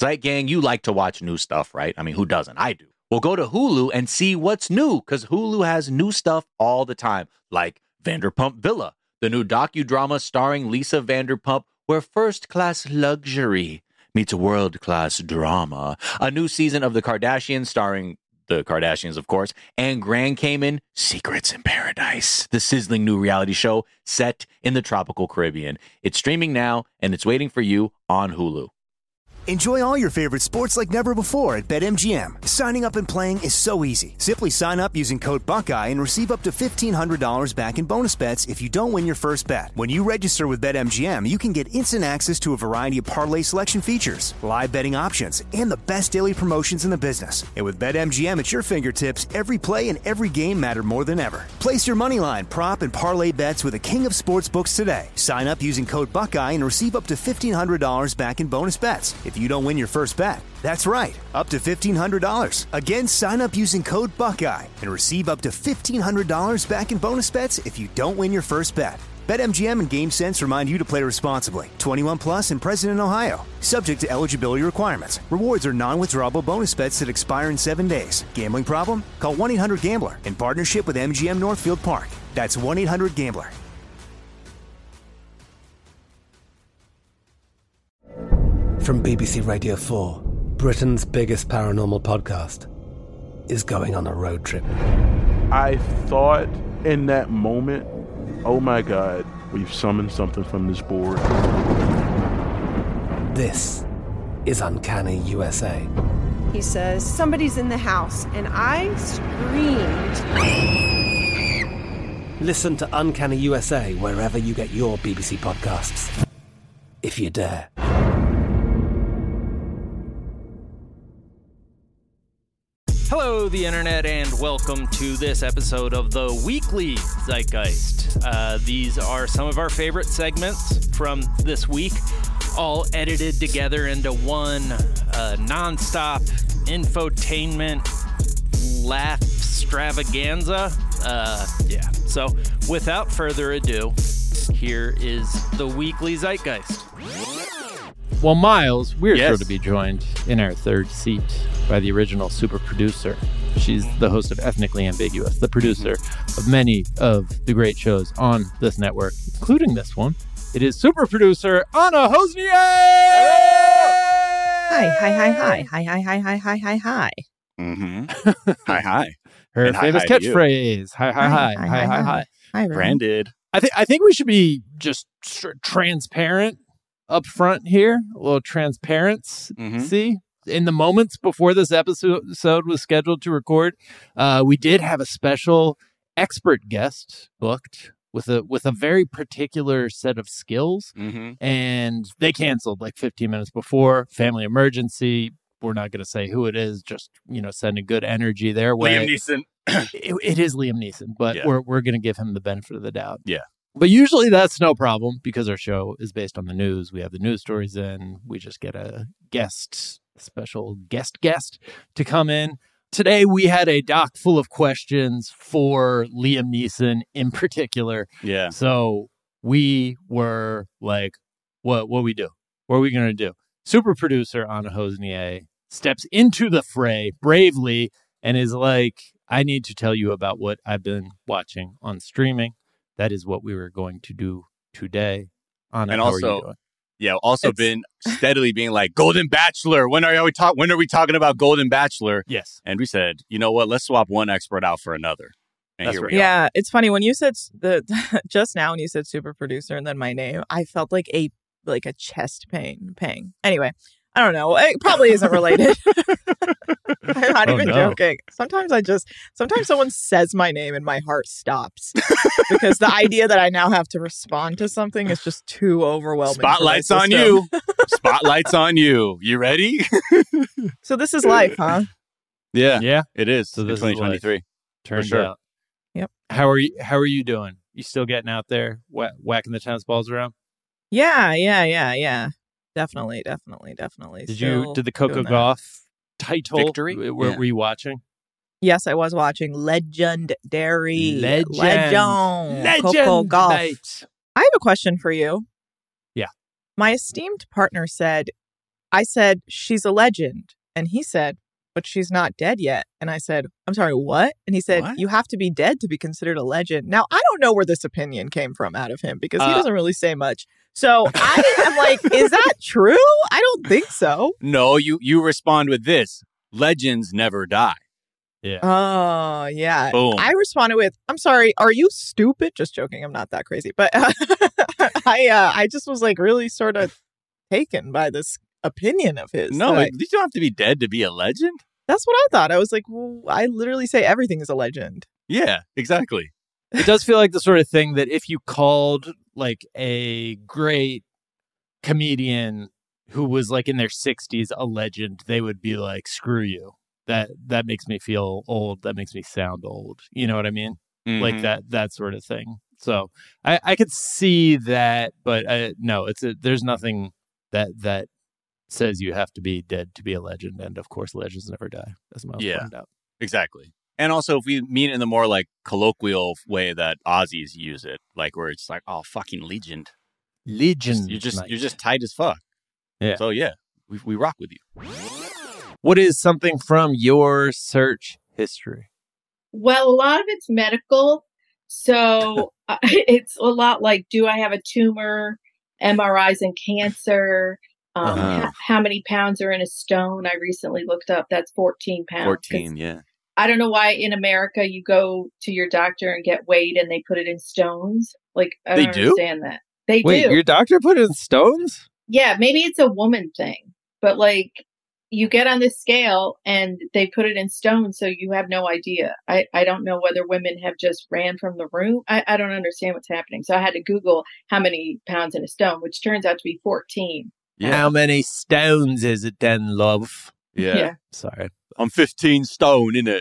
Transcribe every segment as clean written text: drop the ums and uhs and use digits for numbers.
Zeit Gang, you like to watch new stuff, right? I mean, who doesn't? I do. Well, go to Hulu and see what's new, because Hulu has new stuff all the time, like Vanderpump Villa, the new docudrama starring Lisa Vanderpump, where first-class luxury meets world-class drama. A new season of The Kardashians starring the Kardashians, of course, and Grand Cayman, Secrets in Paradise, the sizzling new reality show set in the tropical Caribbean. It's streaming now, and it's waiting for you on Hulu. Enjoy all your favorite sports like never before at BetMGM. Signing up and playing is so easy. Simply sign up using code Buckeye and receive up to $1,500 back in bonus bets if you don't win your first bet. When you register with BetMGM, you can get instant access to a variety of parlay selection features, live betting options, and the best daily promotions in the business. And with BetMGM at your fingertips, every play and every game matter more than ever. Place your moneyline, prop, and parlay bets with the king of sportsbooks today. Sign up using code Buckeye and receive up to $1,500 back in bonus bets if you don't win your first bet. That's right, up to $1,500. Again, sign up using code Buckeye and receive up to $1,500 back in bonus bets if you don't win your first bet. BetMGM and GameSense remind you to play responsibly. 21 plus and present in Ohio. Subject to eligibility requirements. Rewards are non-withdrawable bonus bets that expire in 7 days. Gambling problem? Call 1-800-GAMBLER in partnership with MGM Northfield Park. That's 1-800-GAMBLER. From BBC Radio 4, Britain's biggest paranormal podcast is going on a road trip. I thought in that moment, oh my God, we've summoned something from this board. This is Uncanny USA. He says, somebody's in the house, and I screamed. Listen to Uncanny USA wherever you get your BBC podcasts, if you dare. Hello, the internet, and welcome to this episode of the Weekly Zeitgeist. These are some of our favorite segments from this week, all edited together into one nonstop infotainment laugh extravaganza. So without further ado, here is the Weekly Zeitgeist. Well, Miles, we're sure to be joined in our third seat by the original super producer. She's the host of Ethnically Ambiguous, the producer of many of the great shows on this network, including this one. It is super producer Anna Hosnier! Hi. Mm-hmm. Hi. Her And famous hi to you. catchphrase. Hi. Hi, everyone. Branded. I think we should be just transparent up front here. A little transparency. Mm-hmm. In the moments before this episode was scheduled to record, we did have a special expert guest booked with a very particular set of skills, and they canceled like 15 minutes before. Family emergency. We're not going to say who it is. Just sending good energy their way. Liam Neeson. It is Liam Neeson, but we're going to give him the benefit of the doubt. Yeah. But usually that's no problem because our show is based on the news. We have the news stories in. We just get a special guest to come in. Today we had a doc full of questions for Liam Neeson in particular. Yeah. So we were like, what we do? What are we going to do? Super producer Anna Hosnier steps into the fray bravely and is like, I need to tell you about what I've been watching on streaming. That is what we were going to do today. Anna, And how also, are you doing? Yeah, also been steadily being like, Golden Bachelor, when are we talking about Golden Bachelor? Yes. And we said, you know what, let's swap one expert out for another. And That's here right. we are. Yeah, it's funny when you said just now when you said super producer and then my name, I felt like a chest pang. Anyway, I don't know. It probably isn't related. I'm not even joking. Sometimes someone says my name and my heart stops because the idea that I now have to respond to something is just too overwhelming. Spotlight's on you. Spotlight's on you. You ready? So this is life, huh? Yeah, it is. So So this this is 2023. Turns sure. out. Yep. How are you doing? You still getting out there whacking the tennis balls around? Yeah. Definitely. Did the Coco doing that. Gauff title Victory? Were you watching? Yes, I was watching Legendary. Legend. Coco Gauff. Mate. I have a question for you. Yeah. My esteemed partner said, I said, she's a legend. And he said, but she's not dead yet. And I said, I'm sorry, what? And he said, What? you have to be dead to be considered a legend. Now, I don't know where this opinion came from out of him because he doesn't really say much. So I'm like, is that true? I don't think so. No, you respond with this. Legends never die. Yeah. Oh, yeah. Boom. I responded with, I'm sorry, are you stupid? Just joking. I'm not that crazy. But I just was like really sort of taken by this opinion of his. No, Like, you don't have to be dead to be a legend. that's what I thought. I was like, well, I literally say everything is a legend. Yeah, exactly. It does feel like the sort of thing that if you called like a great comedian who was like in their 60s a legend, they would be like, screw you. That makes me feel old. That makes me sound old. You know what I mean? Like that sort of thing. So I could see that, but no, there's nothing that says you have to be dead to be a legend. And of course, legends never die, as Miles pointed out. Exactly. And also, if we mean it in the more like colloquial way that Aussies use it, like where it's like, oh, fucking legend. Legend. You're just tight as fuck. Yeah. So yeah, we rock with you. What is something from your search history? Well, a lot of it's medical. So it's a lot like, do I have a tumor, MRIs and cancer? How many pounds are in a stone? I recently looked up. That's 14 pounds. 14, yeah. I don't know why in America you go to your doctor and get weighed and they put it in stones. Like, I don't understand that. They do. Wait, your doctor put it in stones? Yeah, maybe it's a woman thing. But like, you get on this scale and they put it in stone, so you have no idea. I don't know whether women have just ran from the room. I don't understand what's happening. So I had to Google how many pounds in a stone, which turns out to be 14. Yeah. How many stones is it then, love? Yeah. Sorry. I'm 15 stone, innit?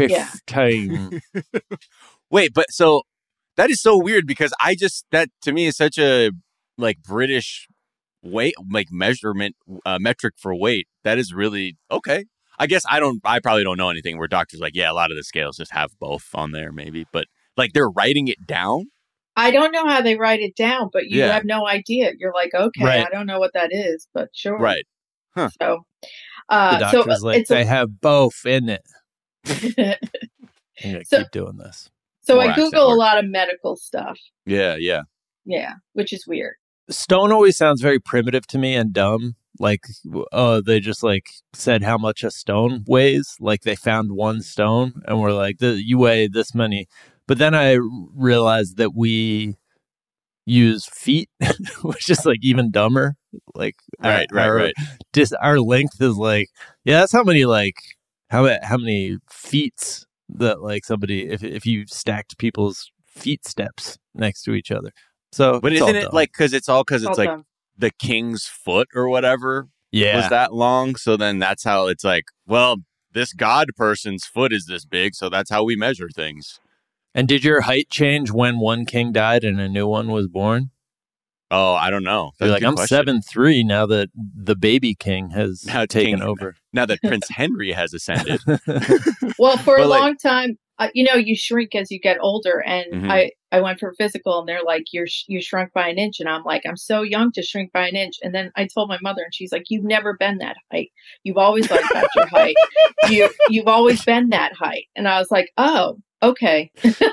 15. Wait, but so that is so weird because that to me is such a like British weight, like measurement metric for weight. That is really okay. I guess I probably don't know anything where doctors like, yeah, a lot of the scales just have both on there maybe, but like they're writing it down. I don't know how they write it down, but you have no idea. You're like, okay, right. I don't know what that is, but sure. Right. Huh. So, the doctor's like, they have both in it. I'm going to keep doing this. So I Google a lot of medical stuff. Yeah. Yeah, which is weird. Stone always sounds very primitive to me and dumb. Like, they just like said how much a stone weighs. Like they found one stone and we're like, you weigh this many. But then I realized that we use feet, which is like even dumber. Like right. Our length is like, yeah, that's how many like how many feet that like somebody if you stacked people's feet steps next to each other. So, but isn't it like because it's like dumb. The king's foot or whatever was that long? So then that's how it's like, well, this god person's foot is this big, so that's how we measure things. And did your height change when one king died and a new one was born? Oh, I don't know. You're like, I'm 7'3" now that the baby king has taken over. Now that Prince Henry has ascended. Well, for a long time, you shrink as you get older. And I went for a physical and they're like, you shrunk by an inch. And I'm like, I'm so young to shrink by an inch. And then I told my mother and she's like, you've never been that height. You've always like got your height. You've always been that height. And I was like, oh, okay.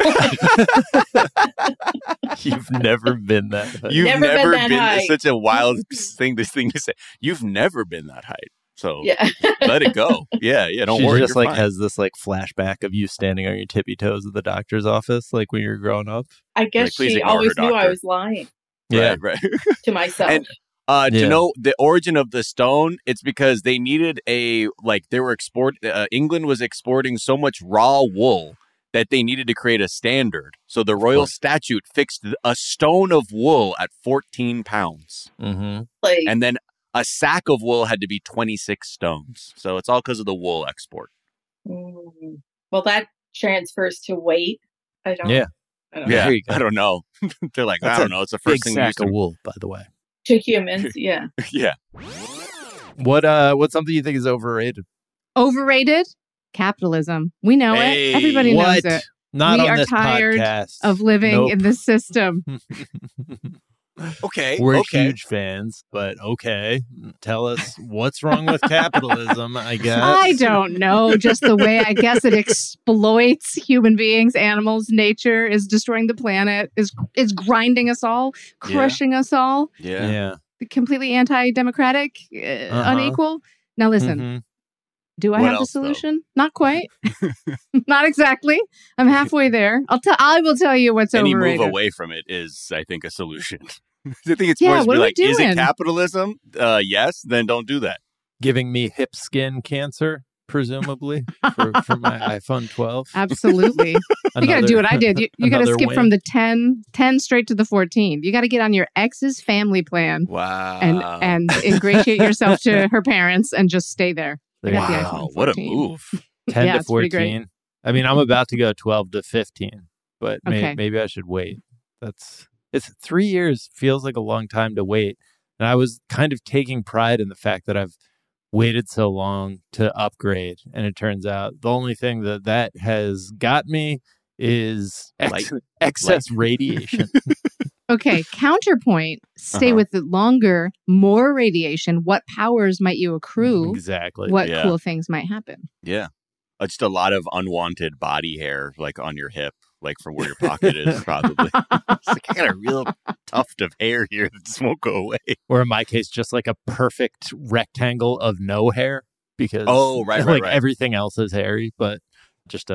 You've never been that height. You've never been height. Such a wild thing to say. You've never been that height. So let it go. Yeah. Don't worry. She just like fine. has this like flashback of you standing on your tippy toes at the doctor's office, like when you were growing up. I guess she always knew I was lying. Yeah, right. To myself. And to know the origin of the stone, it's because they needed England was exporting so much raw wool that they needed to create a standard. So the royal statute fixed a stone of wool at 14 pounds. Mm-hmm. And then a sack of wool had to be 26 stones. So it's all because of the wool export. Well, that transfers to weight. I don't know. I don't know. They're like, I don't know. It's the first thing we used to wool, by the way. To humans, yeah. Yeah. What's something you think is overrated? Overrated? Capitalism. We know it. Everybody knows it. Not we on are this tired podcast. of living in this system. Okay. We're huge fans, but okay. Tell us what's wrong with capitalism, I guess. I don't know. Just the way I guess it exploits human beings, animals, nature, is destroying the planet, is grinding us all, crushing us all. Yeah. Completely anti-democratic, unequal. Now listen, do I What have the else, though? solution? Not quite. Not exactly. I'm halfway there. I will tell you what's Any overrated. move away from it is, I think, a solution. I think it's Yeah, more to what be are we like, is it doing? capitalism? Yes, then don't do that. Giving me hip skin cancer, presumably, for my iPhone 12. Absolutely. You got to do what I did. You got to skip from the 10 straight to the 14. You got to get on your ex's family plan. Wow. And ingratiate yourself to her parents and just stay there. I got the iPhone 14. What a move. 10 Yeah, to it's pretty great. 14. I mean, I'm about to go 12 to 15, but Okay. maybe I should wait. It's 3 years feels like a long time to wait. And I was kind of taking pride in the fact that I've waited so long to upgrade. And it turns out the only thing that has got me is excess radiation. Okay, counterpoint. Stay with the longer, more radiation. What powers might you accrue? Exactly. What Yeah. cool things might happen? Yeah. Just a lot of unwanted body hair, like on your hip, like from where your pocket is, probably. It's like, I got a real tuft of hair here that just won't go away. Or in my case, just like a perfect rectangle of no hair because right. everything else is hairy, but just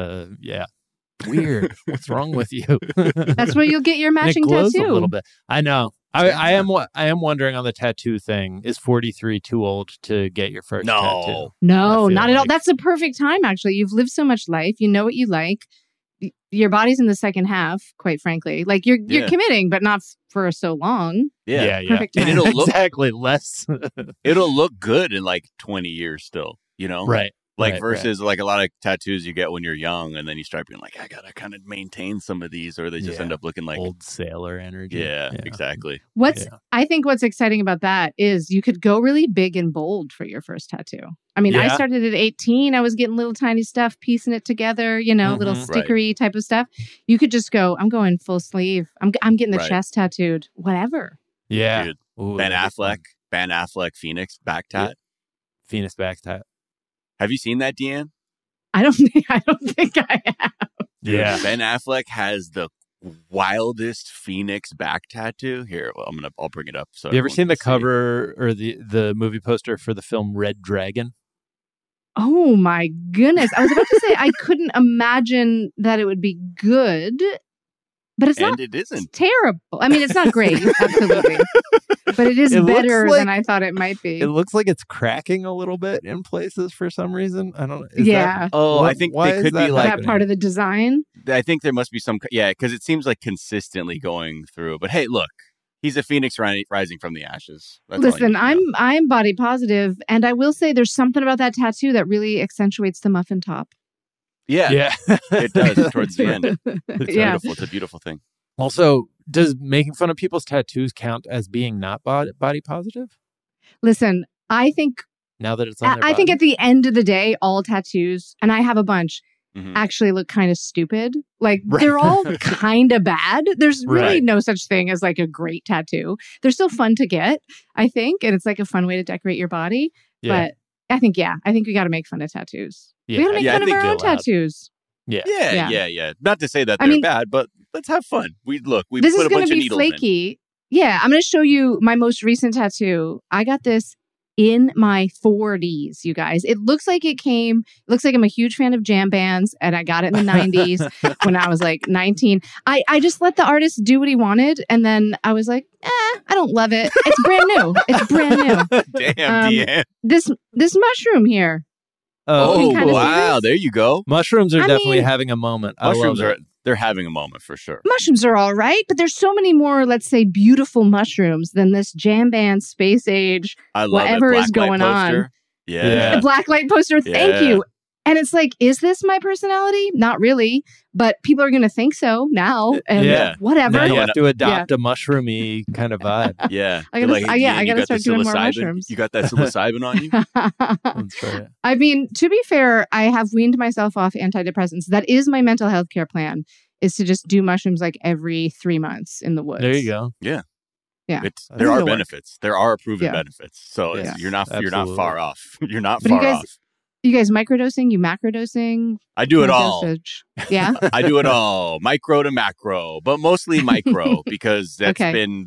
weird. What's wrong with you? That's where you'll get your matching it glows tattoo. a little bit. I know. I am wondering on the tattoo thing. Is 43 too old to get your first tattoo? No, I feel not at all. like- That's the perfect time, actually. You've lived so much life. You know what you like. Your body's in the second half, quite frankly. Like you're committing, but not for so long. Yeah. Perfect And time. it'll look exactly less. it'll look good in like 20 years still, you know? Right. Like right, versus like a lot of tattoos you get when you're young and then you start being like, I gotta kind of maintain some of these, or they just end up looking like old sailor energy. Yeah, exactly. I think what's exciting about that is you could go really big and bold for your first tattoo. I mean, I started at 18. I was getting little tiny stuff, piecing it together, little stickery type of stuff. You could just go, I'm going full sleeve. I'm getting the chest tattooed, whatever. Yeah. Dude, Ooh, Ben Affleck, Phoenix back tat. Phoenix back tat. Have you seen that, Deanne? I don't think I have. Dude, Yeah. Ben Affleck has the wildest Phoenix back tattoo. Here, well, I'll bring it up. So you ever everyone seen the can see. cover or the movie poster for the film Red Dragon? Oh my goodness. I was about to say I couldn't imagine that it would be good, but it's not. And it isn't. Terrible. I mean, it's not great, absolutely. But it is It looks better like- than I thought it might be. It looks like it's cracking a little bit in places for some reason. I don't. Yeah. I think why they is could that be like that part of the design. I think there must be some, because it seems like consistently going through. But hey, look, he's a phoenix rising from the ashes. That's all I Listen, need to know. I'm body positive, and I will say there's something about that tattoo that really accentuates the muffin top. Yeah, it does towards the end. It's Yeah. beautiful. It's a beautiful thing. Also, does making fun of people's tattoos count as being not body positive? Listen, I think Now that it's on their I think body? at the end of the day, all tattoos, and I have a bunch, Mhm. actually look kind of stupid. Like they're all kind of bad. There's really Right. no such thing as like a great tattoo. They're still fun to get, I think, and it's like a fun way to decorate your body. Yeah. But I think we got to make fun of tattoos. Yeah. We got to make Yeah, I fun of think our own they're allowed. tattoos. Yeah. Not to say that I they're mean- bad, but let's have fun. We This put is a going bunch to of be needles in. flaky. Yeah, I'm going to show you my most recent tattoo. I got this in my 40s, you guys. It looks like I'm a huge fan of jam bands, and I got it in the 90s when I was like 19. I just let the artist do what he wanted, and then I was like, I don't love it. It's brand new. It's brand new. Damn, Deanne. This mushroom here. Oh, you kinda see wow. this? There you go. Mushrooms are I definitely mean- having a moment. Mushrooms I love they're having a moment for sure. Mushrooms are all right, but there's so many more, let's say, beautiful mushrooms than this jam band space age. I love whatever it. is going on. Poster. Yeah. The black light poster. Thank Yeah. you. And it's like, is this my personality? Not really, but people are going to think so now. And Yeah. whatever. Now you have to adopt a mushroomy kind of vibe. Yeah. I You're gotta- Deanne, I you gotta got the start doing more psilocybin? mushrooms. You got that psilocybin on you? That's right. I mean, to be fair, I have weaned myself off antidepressants. That is my mental health care plan, is to just do mushrooms like every 3 months in the woods. There you go. Yeah. Yeah. There are It'll work. benefits. There are proven Yeah. benefits. So Yeah. you're not Absolutely. far off. You're not But far off. you guys microdosing? You macrodosing? I do it What all. dosage? Yeah. I do it all, micro to macro, but mostly micro because that's Okay. been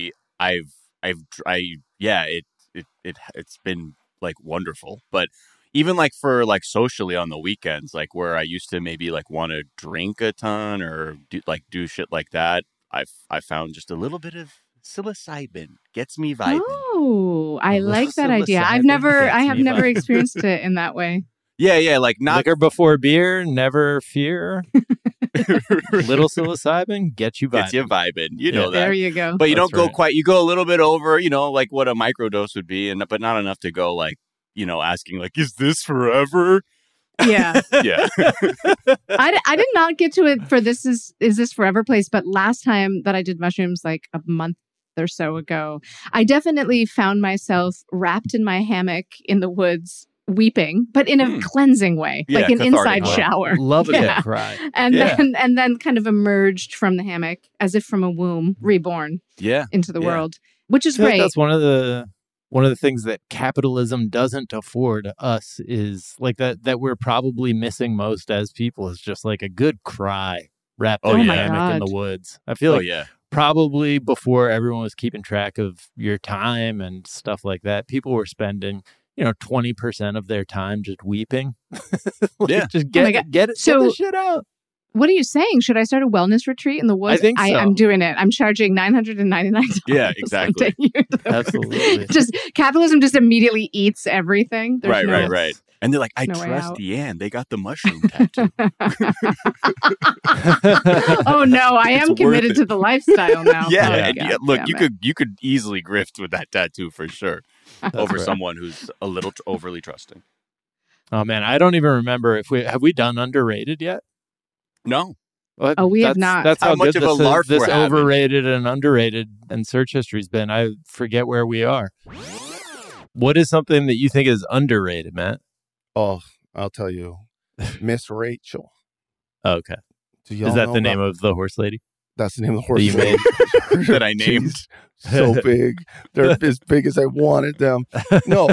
it's been like wonderful. But even like for like socially on the weekends, like where I used to maybe like want to drink a ton or do shit like that, I found just a little bit of psilocybin gets me vibing. Oh, I A little like that idea. I psilocybin have gets me never vibing. experienced it in that way. Yeah, like not Liquor before beer, never fear. Little psilocybin, get you vibing. gets you vibing. You know that. There you go. But you That's don't go right. quite. You go a little bit over, like what a microdose would be, but not enough to go like, asking like, is this forever? Yeah. Yeah. I did not get to it for this this forever place, but last time that I did mushrooms like a month or so ago, I definitely found myself wrapped in my hammock in the woods weeping, but in a cleansing way, Yeah, like an cathartic inside way. shower. Love a Yeah. good cry. And Yeah. then kind of emerged from the hammock as if from a womb, reborn Yeah. into the Yeah. world, which I is feel like great. that's one of the things that capitalism doesn't afford us is like that we're probably missing most as people is just like a good cry wrapped Oh, in a yeah. hammock in God. the woods. I feel Oh like yeah. probably before everyone was keeping track of your time and stuff like that, people were spending 20% of their time just weeping. Like, Yeah. just my get God. get So- the shit out. What are you saying? Should I start a wellness retreat in the woods? I think so. I'm doing it. I'm charging $999. Yeah, exactly. I'm taking you to the Absolutely. just capitalism just immediately eats everything. There's Right. And they're like, I no way trust out. Deanne. They got the mushroom tattoo. Oh no, I It's am worth committed it. to the lifestyle now. Yeah, Oh, and God look, damn you could easily grift with that tattoo for sure over right. someone who's a little overly trusting. Oh man, I don't even remember if we done underrated yet. No, Well, Oh, we have that's- not. That's How how much good of a this, larf this we're having. overrated and underrated and search history's been. I forget where we are. What is something that you think is underrated, Matt? Oh, I'll tell you, Miss Rachel. Okay, Do y'all is that know the name about- of the horse lady? That's the name of the horse you lady. that I named. She's so big. They're as big as I wanted them. No,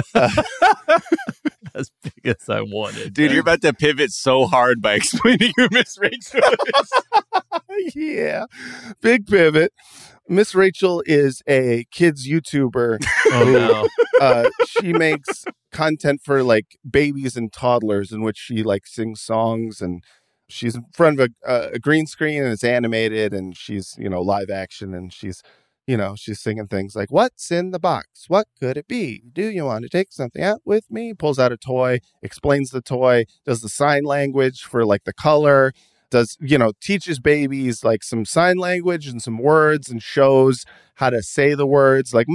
As big as I wanted, Dude, you're about to pivot so hard by explaining who Miss Rachel is. yeah, big pivot. Miss Rachel is a kids YouTuber. Oh no! She makes content for like babies and toddlers in which she like sings songs, and she's in front of a green screen and it's animated, and she's live action, and she's singing things like, "What's in the box? What could it be? Do you want to take something out with me?" Pulls out a toy, explains the toy, does the sign language for like the color, teaches babies like some sign language and some words, and shows how to say the words like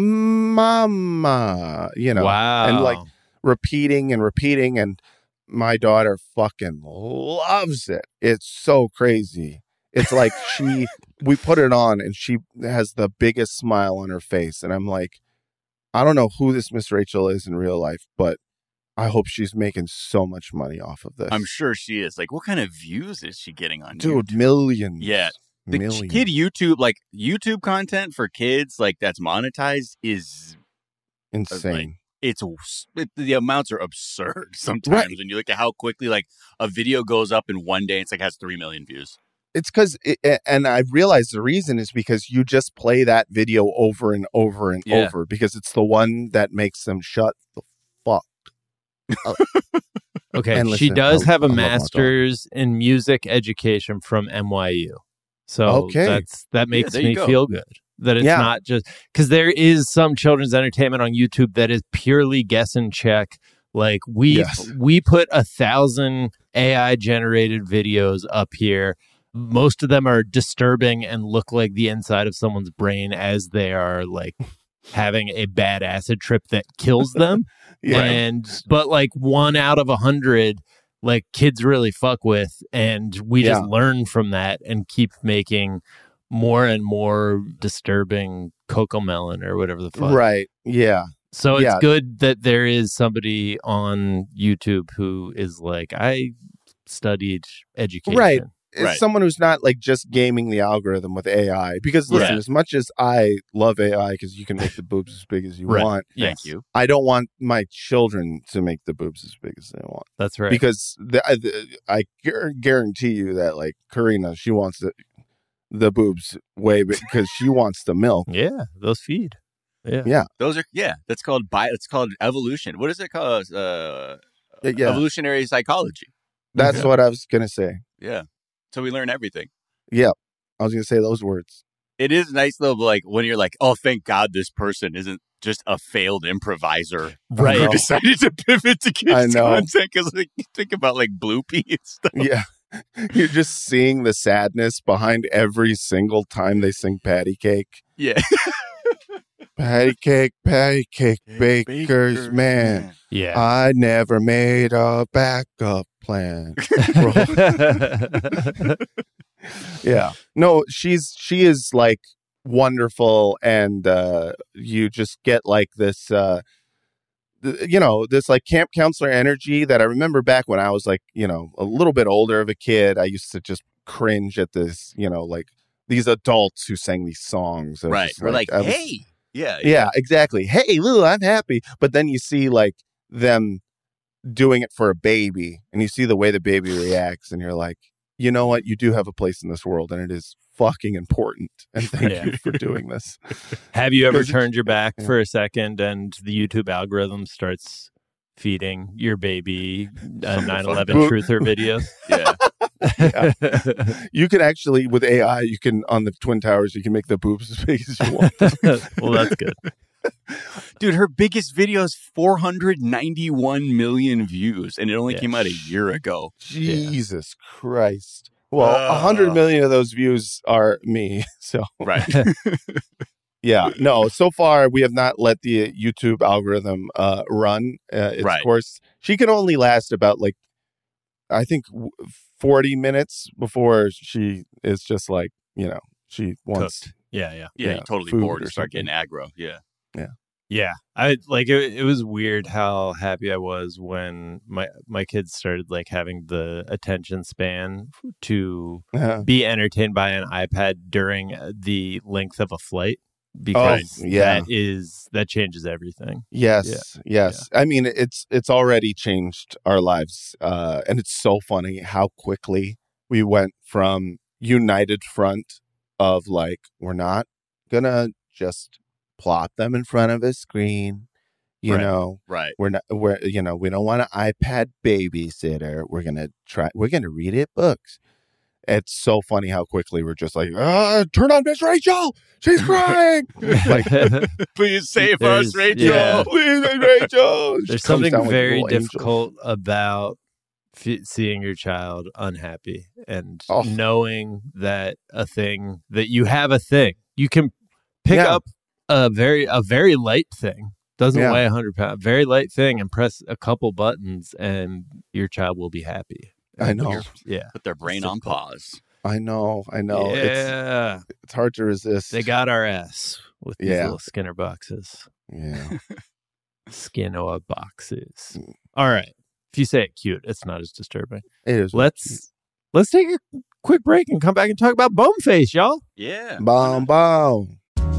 mama, Wow! and like repeating, and my daughter fucking loves it. It's so crazy. It's like we put it on and she has the biggest smile on her face. And I'm like, I don't know who this Miss Rachel is in real life, but I hope she's making so much money off of this. I'm sure she is. Like, what kind of views is she getting on Dude, YouTube? millions. Yeah. The millions. kid YouTube content for kids, like that's monetized is Insane. the amounts are absurd sometimes. Right. When you look at how quickly like a video goes up in one day, it's like has 3 million views. It's because, and I realized the reason is because you just play that video over and over and Yeah. over because it's the one that makes them shut the fuck up. Okay, And she listen, does I have a love my dog. master's in music education from NYU. So Okay. that makes there you me go. feel good that it's Yeah. not just because there is some children's entertainment on YouTube that is purely guess and check. Like Yes. we put 1,000 AI generated videos up here. Most of them are disturbing and look like the inside of someone's brain as they are like having a bad acid trip that kills them. Yeah. But like 1 out of 100, like kids really fuck with, and we just Yeah. learn from that and keep making more and more disturbing Cocomelon or whatever the fuck. Right. Yeah. So it's Yeah. good that there is somebody on YouTube who is like, I studied education. Right. is someone who's not like just gaming the algorithm with AI. Because listen, as much as I love AI because you can make the boobs as big as you want. Thank you. I don't want my children to make the boobs as big as they want. That's right. Because I guarantee you that like Karina, she wants the boobs way because she wants the milk. Yeah, those feed. Yeah. Those are that's called it's called evolution. What is it called? Evolutionary psychology. That's what I was gonna say. Yeah. So we learn everything. Yeah. I was gonna say those words. It is nice though, like when you're like, oh, thank God this person isn't just a failed improviser who decided to pivot to kids content. Because like, you think about like Bloopy and stuff. Yeah. You're just seeing the sadness behind every single time they sing Patty Cake. Yeah. Patty cake, baker's man. Yeah. I never made a backup plan. Yeah. No, she is like wonderful, and you just get like this this like camp counselor energy that I remember back when I was like, a little bit older of a kid. I used to just cringe at this, like these adults who sang these songs. Right. We're like, hey. Yeah, exactly. Hey, Lou, I'm happy. But then you see like them doing it for a baby, and you see the way the baby reacts, and you're like, you know what? You do have a place in this world, and it is fucking important. And thank you for doing this. Have you ever turned your back for a second and the YouTube algorithm starts feeding your baby 9/11 truther videos? Yeah. Yeah. You can actually, with AI, you can, on the Twin Towers, you can make the boobs as big as you want. Well, that's good. Dude, her biggest video is 491 million views, and it only came out a year ago. Jesus Christ. Well, 100 million of those views are me. So right. Yeah. No, so far we have not let the YouTube algorithm run its course. She can only last about like, I think 40 minutes before she is just like, she wants. Cooked. Yeah. You're totally bored or start getting aggro. Yeah. Yeah. I like it was weird how happy I was when my kids started like having the attention span to be entertained by an iPad during the length of a flight, because that changes everything. Yes. I mean, it's already changed our lives. And it's so funny how quickly we went from united front of like, we're not gonna just plop them in front of a screen, you know. Right. We don't want an iPad babysitter. We're gonna read it books. It's so funny how quickly we're just like, turn on Miss Rachel. She's crying. Like, please save us, Rachel. Yeah. Please, Rachel. There's something very difficult about seeing your child unhappy and knowing that you have a thing. You can pick up a very light thing, doesn't weigh 100 pounds, very light thing, and press a couple buttons and your child will be happy. I know. Put their brain on pause. I know. Yeah. It's hard to resist. They got our ass with these little Skinner boxes. Yeah. Skinner boxes. All right. If you say it cute, it's not as disturbing. It is. Let's take a quick break and come back and talk about Boneface, y'all. Yeah. Boom.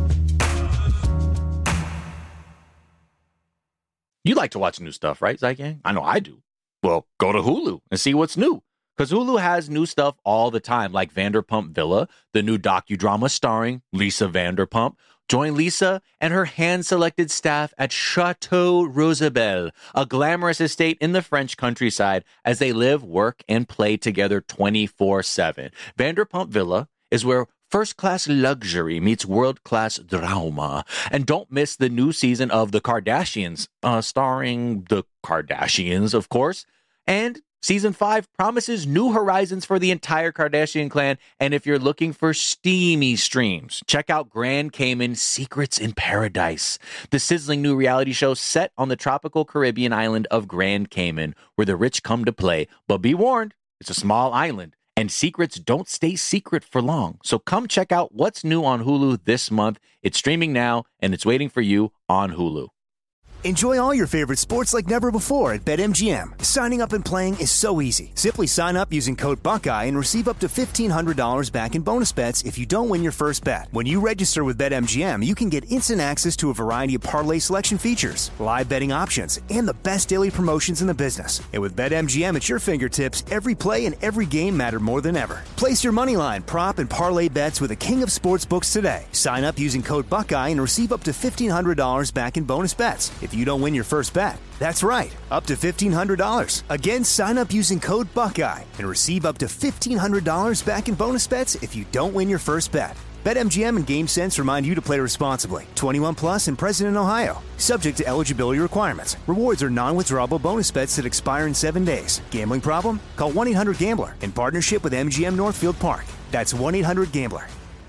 You like to watch new stuff, right, Zygang? I know I do. Well, go to Hulu and see what's new. Because Hulu has new stuff all the time, like Vanderpump Villa, the new docudrama starring Lisa Vanderpump. Join Lisa and her hand-selected staff at Chateau Rosabelle, a glamorous estate in the French countryside, as they live, work, and play together 24/7. Vanderpump Villa is where first-class luxury meets world-class drama. And don't miss the new season of The Kardashians, starring the Kardashians, of course. And Season 5 promises new horizons for the entire Kardashian clan. And if you're looking for steamy streams, check out Grand Cayman Secrets in Paradise, the sizzling new reality show set on the tropical Caribbean island of Grand Cayman, where the rich come to play. But be warned, it's a small island, and secrets don't stay secret for long. So come check out what's new on Hulu this month. It's streaming now, and it's waiting for you on Hulu. Enjoy all your favorite sports like never before at BetMGM. Signing up and playing is so easy. Simply sign up using code Buckeye and receive up to $1,500 back in bonus bets if you don't win your first bet. When you register with BetMGM, you can get instant access to a variety of parlay selection features, live betting options, and the best daily promotions in the business. And with BetMGM at your fingertips, every play and every game matter more than ever. Place your moneyline, prop, and parlay bets with the king of sportsbooks today. Sign up using code Buckeye and receive up to $1,500 back in bonus bets if you don't win your first bet. That's right, up to $1,500. Again, sign up using code Buckeye and receive up to $1,500 back in bonus bets if you don't win your first bet. BetMGM and GameSense remind you to play responsibly. 21 plus and present in Ohio. Subject to eligibility requirements. Rewards are non-withdrawable bonus bets that expire in 7 days. Gambling problem? Call 1-800-GAMBLER in partnership with MGM Northfield Park. That's 1-800-GAMBLER.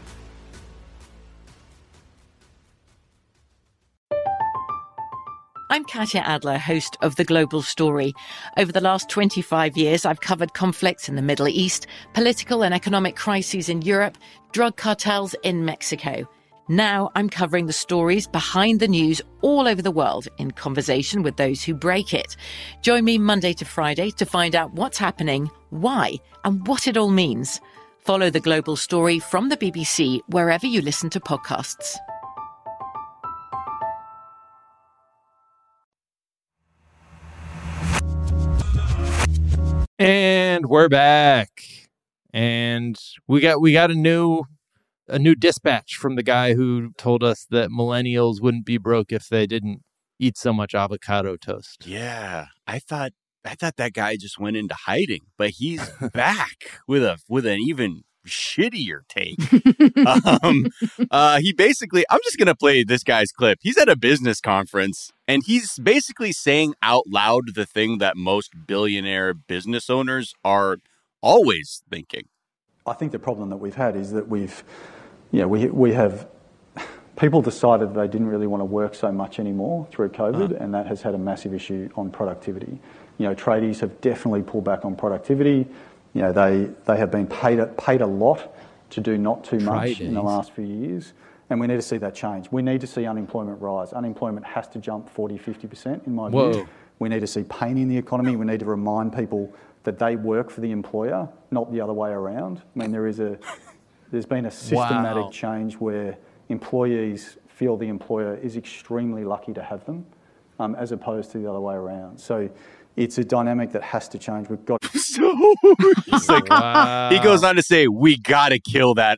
I'm Katya Adler, host of The Global Story. Over the last 25 years, I've covered conflicts in the Middle East, political and economic crises in Europe, drug cartels in Mexico. Now I'm covering the stories behind the news all over the world in conversation with those who break it. Join me Monday to Friday to find out what's happening, why, and what it all means. Follow The Global Story from the BBC wherever you listen to podcasts. And we're back, and we got a new dispatch from the guy who told us that millennials wouldn't be broke if they didn't eat so much avocado toast. Yeah, I thought that guy just went into hiding, but he's back with an even shittier take. He basically, I'm just gonna play this guy's clip. He's at a business conference and he's basically saying out loud the thing that most billionaire business owners are always thinking. I think the problem that we've had is that we have people decided they didn't really want to work so much anymore through COVID, and that has had a massive issue on productivity. Tradies have definitely pulled back on productivity. They have been paid a lot to do not too much in the last few years, and we need to see that change. We need to see unemployment rise. Unemployment has to jump 40-50% in my view. We need to see pain in the economy. We need to remind people that they work for the employer, not the other way around. I mean, there's been a systematic change where employees feel the employer is extremely lucky to have them, as opposed to the other way around. So it's a dynamic that has to change. We've got it's like he goes on to say, we gotta kill that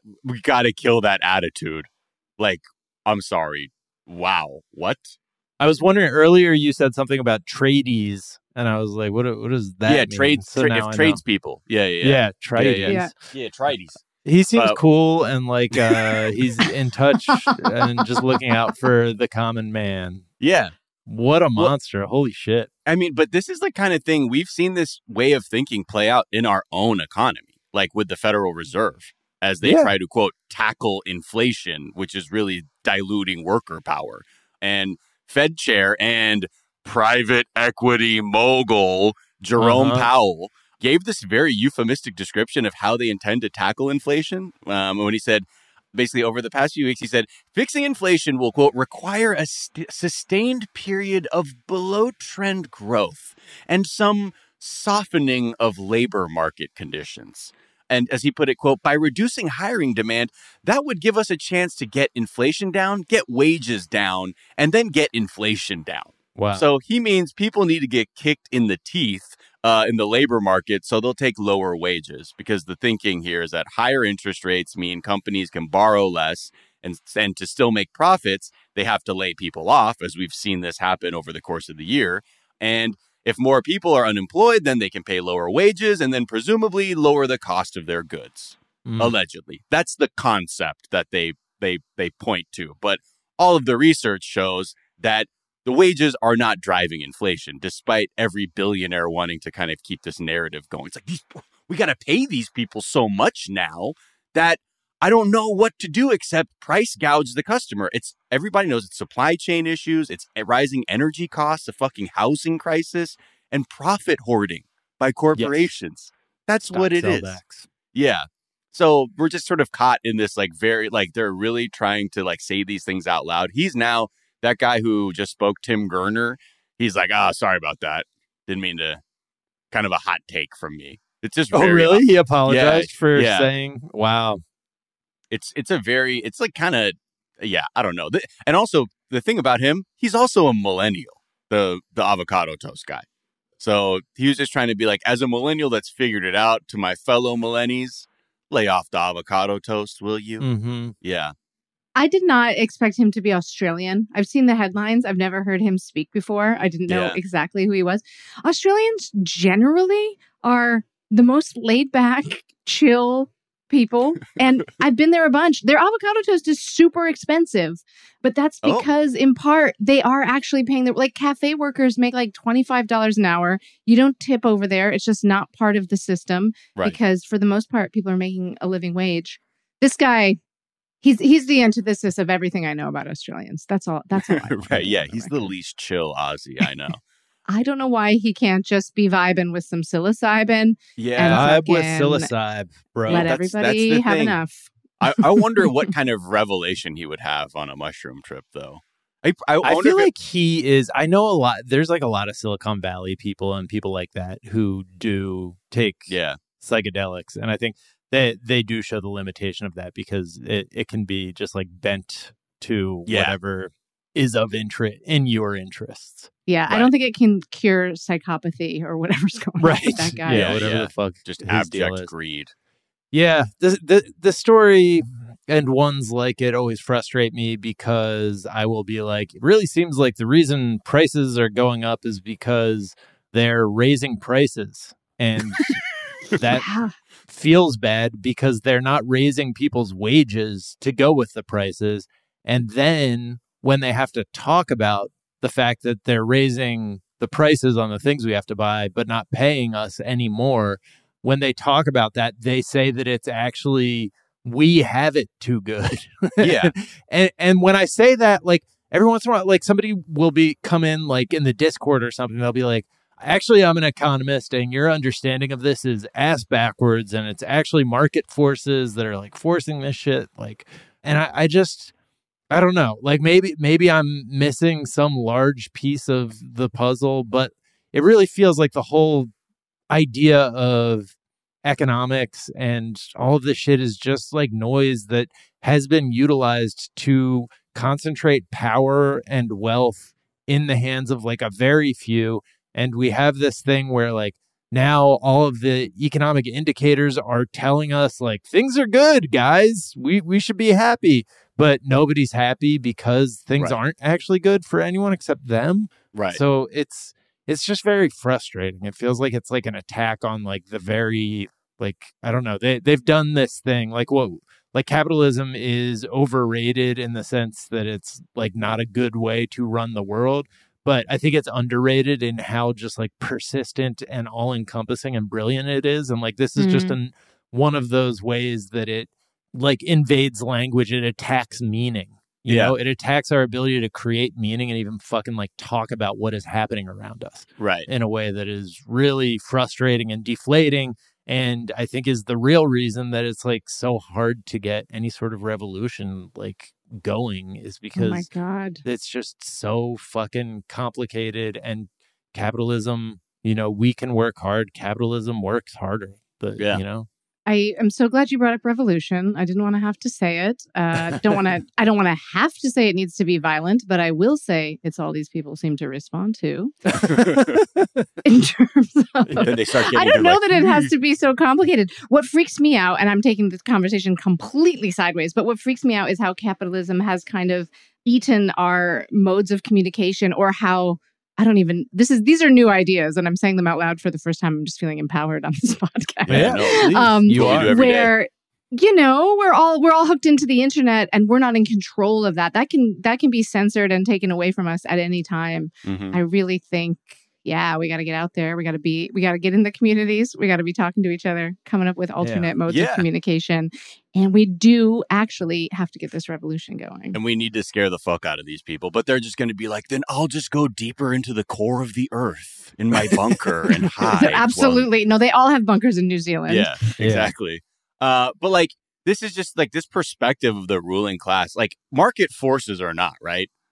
attitude. Like, I'm sorry. Wow. What? I was wondering earlier, you said something about tradies, and I was like, what does that mean? Tradespeople. Yeah, tradies. Yeah, tradies. He seems cool and like he's in touch and just looking out for the common man. Yeah. What a monster. Holy shit. I mean, but this is the kind of thing we've seen this way of thinking play out in our own economy, like with the Federal Reserve, as they try to, quote, tackle inflation, which is really diluting worker power. And Fed chair and private equity mogul Jerome Powell gave this very euphemistic description of how they intend to tackle inflation when he said, basically over the past few weeks, he said, fixing inflation will, quote, require a sustained period of below-trend growth and some softening of labor market conditions. And as he put it, quote, by reducing hiring demand, that would give us a chance to get inflation down, get wages down, and then get inflation down. Wow. So he means people need to get kicked in the teeth in the labor market, so they'll take lower wages, because the thinking here is that higher interest rates mean companies can borrow less, and to still make profits, they have to lay people off, as we've seen this happen over the course of the year. And if more people are unemployed, then they can pay lower wages and then presumably lower the cost of their goods. Allegedly. That's the concept that they point to. But all of the research shows that the wages are not driving inflation, despite every billionaire wanting to kind of keep this narrative going. It's like, we got to pay these people so much now that I don't know what to do except price gouge the customer. Everybody knows it's supply chain issues, it's rising energy costs, a fucking housing crisis, and profit hoarding by corporations. That's what it is. Yeah. So we're just sort of caught in this they're really trying to say these things out loud. He's now that guy who just spoke, Tim Gurner, he's like, sorry about that. Didn't mean to. Kind of a hot take from me. It's just really? He apologized for saying, wow. It's like kind of, I don't know. And also the thing about him, he's also a millennial, the avocado toast guy. So he was just trying to be like, as a millennial that's figured it out, to my fellow millennials, lay off the avocado toast, will you? Mm-hmm. Yeah. I did not expect him to be Australian. I've seen the headlines. I've never heard him speak before. I didn't know exactly who he was. Australians generally are the most laid back, chill people. And I've been there a bunch. Their avocado toast is super expensive. But that's because in part, they are actually paying like cafe workers make like $25 an hour. You don't tip over there. It's just not part of the system. Right. Because for the most part, people are making a living wage. This guy... He's the antithesis of everything I know about Australians. That's all. Right. Yeah. He's the least chill Aussie I know. I don't know why he can't just be vibing with some psilocybin. Yeah. Vibe with psilocybin, bro. Let everybody have enough. I wonder what kind of revelation he would have on a mushroom trip, though. I feel like he is. I know a lot. There's like a lot of Silicon Valley people and people like that who do take psychedelics. And I think they do show the limitation of that because it can be just like bent to whatever is of interest in your interests. Yeah, right. I don't think it can cure psychopathy or whatever's going on with that guy. Yeah, whatever the fuck. Just abject greed. Yeah, the story and ones like it always frustrate me because I will be like, it really seems like the reason prices are going up is because they're raising prices. And that feels bad because they're not raising people's wages to go with the prices. And then when they have to talk about the fact that they're raising the prices on the things we have to buy, but not paying us anymore, when they talk about that, they say that it's actually, we have it too good. Yeah. and when I say that, like every once in a while, like somebody will come in like in the Discord or something. They'll be like, actually, I'm an economist and your understanding of this is ass backwards. And it's actually market forces that are like forcing this shit. Like, and I don't know, like maybe I'm missing some large piece of the puzzle, but it really feels like the whole idea of economics and all of this shit is just like noise that has been utilized to concentrate power and wealth in the hands of like a very few. And we have this thing where like now all of the economic indicators are telling us like things are good, guys. We should be happy. But nobody's happy because things aren't actually good for anyone except them. Right. So it's just very frustrating. It feels like it's like an attack on like the very, like, I don't know. They've done this thing like capitalism is overrated in the sense that it's like not a good way to run the world. But I think it's underrated in how just like persistent and all encompassing and brilliant it is. And like this is just one of those ways that it like invades language. It attacks meaning. You know, it attacks our ability to create meaning and even fucking like talk about what is happening around us. Right. In a way that is really frustrating and deflating. And I think is the real reason that it's like so hard to get any sort of revolution like going is because oh my God, it's just so fucking complicated. And capitalism, you know, we can work hard. Capitalism works harder. But, you know. I am so glad you brought up revolution. I didn't want to have to say it. I don't want to have to say it needs to be violent, but I will say it's all these people seem to respond to. In terms of, they start I don't know that it has to be so complicated. What freaks me out, and I'm taking this conversation completely sideways, but what freaks me out is how capitalism has kind of eaten our modes of communication, or how these are new ideas and I'm saying them out loud for the first time. I'm just feeling empowered on this podcast. Yeah, you are. Where, you know, we're all hooked into the internet and we're not in control of that. That can be censored and taken away from us at any time. I really think, we got to get out there. We got to get in the communities. We got to be talking to each other, coming up with alternate modes of communication. And we do actually have to get this revolution going. And we need to scare the fuck out of these people. But they're just going to be like, then I'll just go deeper into the core of the earth in my bunker and hide. Absolutely. No, they all have bunkers in New Zealand. Yeah, exactly. But like, this is just like this perspective of the ruling class. Like market forces or not, right?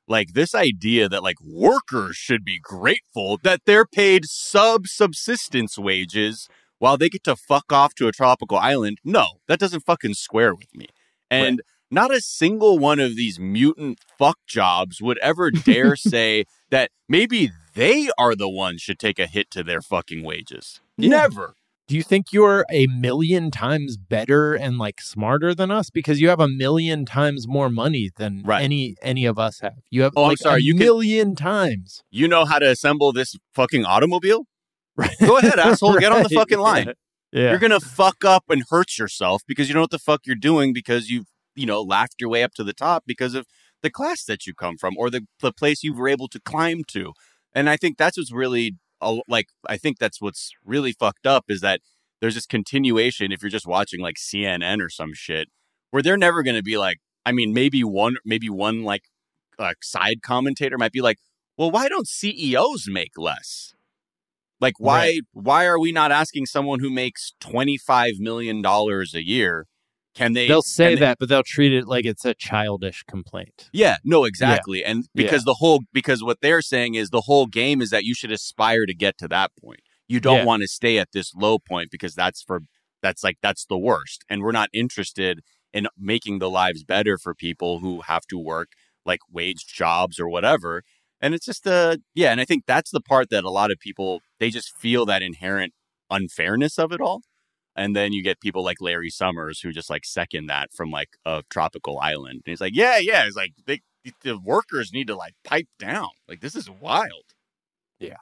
like this idea that like workers should be grateful that they're paid subsistence wages while they get to fuck off to a tropical island. No, that doesn't fucking square with me. And not a single one of these mutant fuck jobs would ever dare say that maybe they are the ones should take a hit to their fucking wages. Yeah. Never. Do you think you're a million times better and like smarter than us because you have a million times more money than any of us have? You have million times. You know how to assemble this fucking automobile? Right. Go ahead, asshole. Get on the fucking line. Yeah. You're going to fuck up and hurt yourself because you know what the fuck you're doing because you've, laughed your way up to the top because of the class that you come from or the place you were able to climb to. And I think that's what's really I think that's what's really fucked up is that there's this continuation if you're just watching like CNN or some shit where they're never going to be like, I mean, maybe one like side commentator might be like, well, why don't CEOs make less? Like, why are we not asking someone who makes $25 million a year? They'll say that, but they'll treat it like it's a childish complaint. Yeah, no, exactly. Yeah. And because because what they're saying is the whole game is that you should aspire to get to that point. You don't want to stay at this low point because that's the worst. And we're not interested in making the lives better for people who have to work like wage jobs or whatever. And it's just and I think that's the part that a lot of people, they just feel that inherent unfairness of it all. And then you get people like Larry Summers who just like second that from like a tropical island. And he's like, yeah. It's like the workers need to like pipe down. Like, this is wild. Yeah.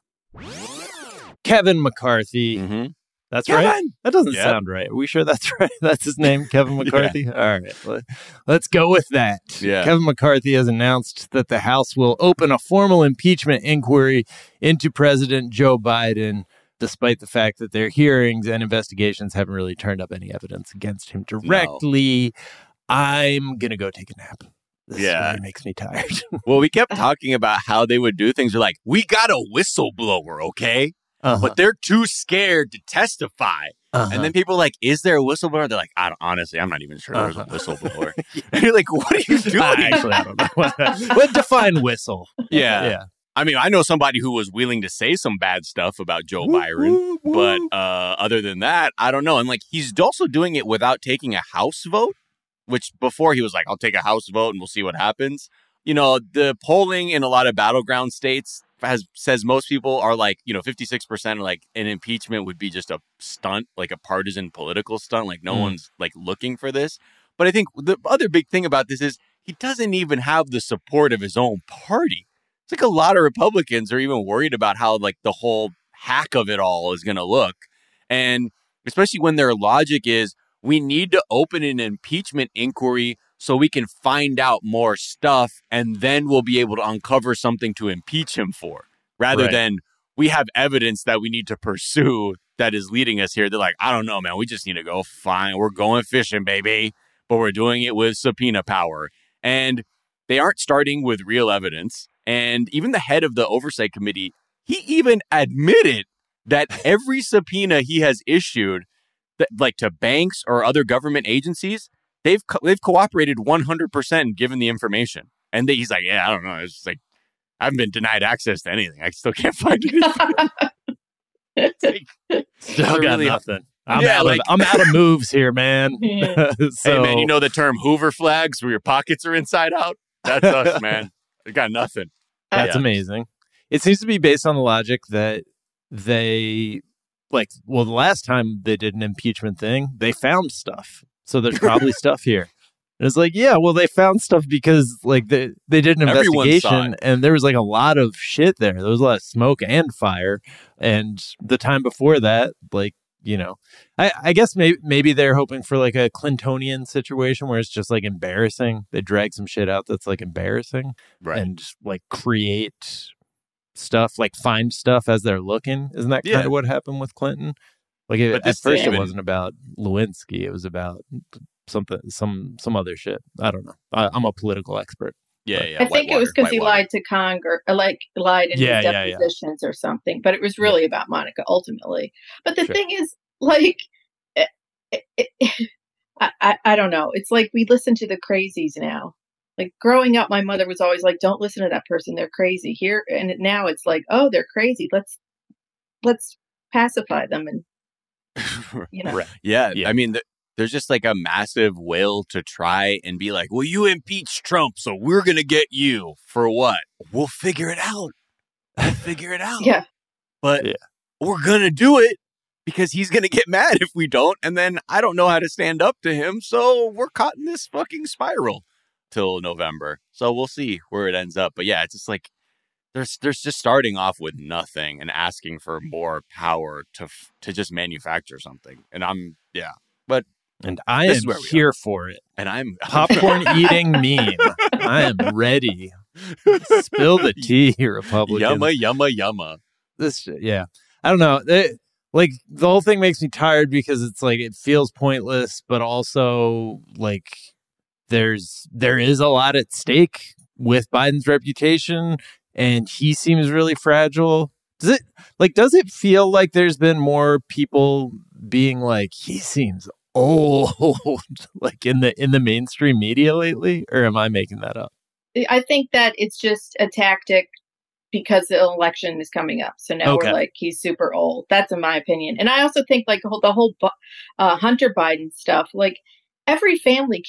Kevin McCarthy. Mm-hmm. That's right. That doesn't sound right. Are we sure that's right? That's his name, Kevin McCarthy? All right. Let's go with that. Yeah. Kevin McCarthy has announced that the House will open a formal impeachment inquiry into President Joe Biden, despite the fact that their hearings and investigations haven't really turned up any evidence against him directly. No. I'm going to go take a nap. This really makes me tired. Well, we kept talking about how they would do things. They're like, we got a whistleblower, okay? But they're too scared to testify. And then people are like, is there a whistleblower? They're like, honestly, I'm not even sure there's a whistleblower. And you're like, what are you doing? Actually, I don't know. What define whistle? Yeah. I mean, I know somebody who was willing to say some bad stuff about Joe Byron, but other than that, I don't know. And like, he's also doing it without taking a House vote, which before he was like, I'll take a House vote and we'll see what happens. The polling in a lot of battleground states says most people are like, 56% are like an impeachment would be just a stunt, like a partisan political stunt. Like no one's like looking for this. But I think the other big thing about this is he doesn't even have the support of his own party. It's like a lot of Republicans are even worried about how like the whole hack of it all is going to look. And especially when their logic is we need to open an impeachment inquiry so we can find out more stuff and then we'll be able to uncover something to impeach him for rather than we have evidence that we need to pursue that is leading us here. They're like, I don't know, man. We just need to go fine. We're going fishing, baby. But we're doing it with subpoena power. And they aren't starting with real evidence. And even the head of the oversight committee, he even admitted that every subpoena he has issued, that, like to banks or other government agencies, they've cooperated 100% and given the information. And he's like, yeah, I don't know. It's just like, I haven't been denied access to anything. I still can't find anything. Still got really nothing. I'm out of moves here, man. Hey, man, you know the term Hoover flags where your pockets are inside out? That's us, man. We got nothing. That's amazing. It seems to be based on the logic that the last time they did an impeachment thing, they found stuff. So there's probably stuff here. And it's like, yeah, well, they found stuff because like they did an investigation and there was like a lot of shit there. There was a lot of smoke and fire. And the time before that, like, I guess maybe they're hoping for like a Clintonian situation where it's just like embarrassing. They drag some shit out that's like embarrassing and like create stuff, like find stuff as they're looking. Isn't that kind of what happened with Clinton? Like at first it wasn't about Lewinsky. It was about some other shit. I don't know. I'm a political expert. I think it was because he lied to Congress, lied in his depositions or something. But it was really about Monica ultimately. But the thing is, like, I don't know. It's like we listen to the crazies now. Like growing up, my mother was always like, "Don't listen to that person; they're crazy." Here and now, it's like, "Oh, they're crazy. Let's pacify them." And Right. Yeah. I mean, there's just like a massive will to try and be like, "Well, you impeached Trump, so we're gonna get you for what? We'll figure it out. We'll figure it out." Yeah. But we're gonna do it because he's gonna get mad if we don't, and then I don't know how to stand up to him, so we're caught in this fucking spiral till November. So we'll see where it ends up. But yeah, it's just like there's just starting off with nothing and asking for more power to just manufacture something. And but and I am here for it. And I'm popcorn eating meme. I am ready. Spill the tea, Republicans. Yumma. I don't know. Like the whole thing makes me tired because it's like it feels pointless, but also like there is a lot at stake with Biden's reputation, and he seems really fragile. Does it feel like there's been more people being like, he seems old, like in the mainstream media lately, or am I making that up? I think that it's just a tactic because the election is coming up. So now we're like, he's super old. That's in my opinion. And I also think like the whole Hunter Biden stuff, like every family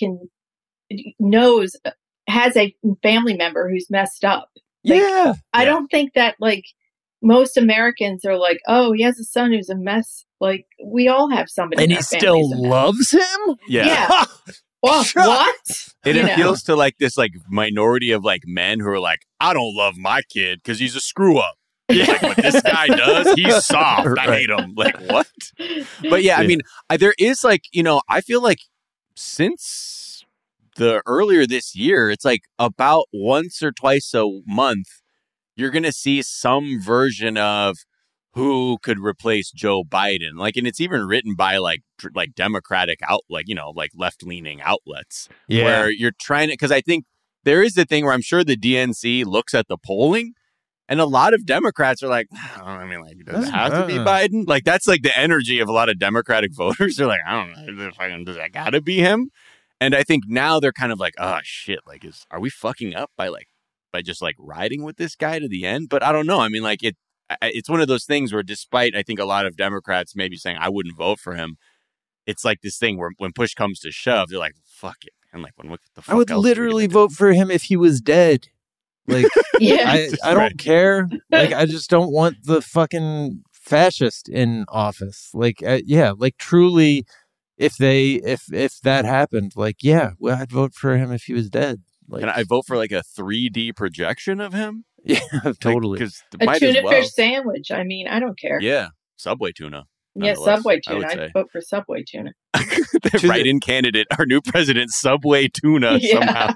has a family member who's messed up. Like, I don't think that like most Americans are like, oh, he has a son who's a mess. Like we all have somebody. And he still loves him? Yeah. Well, what? It appeals to like this like minority of like men who are like, I don't love my kid because he's a screw up. Like what this guy does, he's soft. I hate him. Like what? But I mean, there is like, I feel like since the earlier this year, it's like about once or twice a month, you're going to see some version of who could replace Joe Biden. Like, and it's even written by like Democratic like left-leaning outlets where you're trying to, because I think there is the thing where I'm sure the DNC looks at the polling and a lot of Democrats are like, does it have to be Biden? Like, that's like the energy of a lot of Democratic voters. They're like, I don't know, does that gotta be him? And I think now they're kind of like, oh shit, like are we fucking up by just like riding with this guy to the end? But I don't know. I mean, like it's one of those things where despite I think a lot of Democrats maybe saying I wouldn't vote for him, it's like this thing where when push comes to shove, they're like, fuck it. And like, what the fuck I would literally vote for him if he was dead. Like, I don't care. Like, I just don't want the fucking fascist in office. Like, like truly, if that happened, like, well, I'd vote for him if he was dead. Like, and I vote for like a 3D projection of him. Yeah, totally. A tuna fish sandwich. I mean, I don't care. Yeah, Subway tuna. Yeah, Subway tuna. I'd vote for Subway tuna. The write-in candidate, our new president, Subway tuna somehow.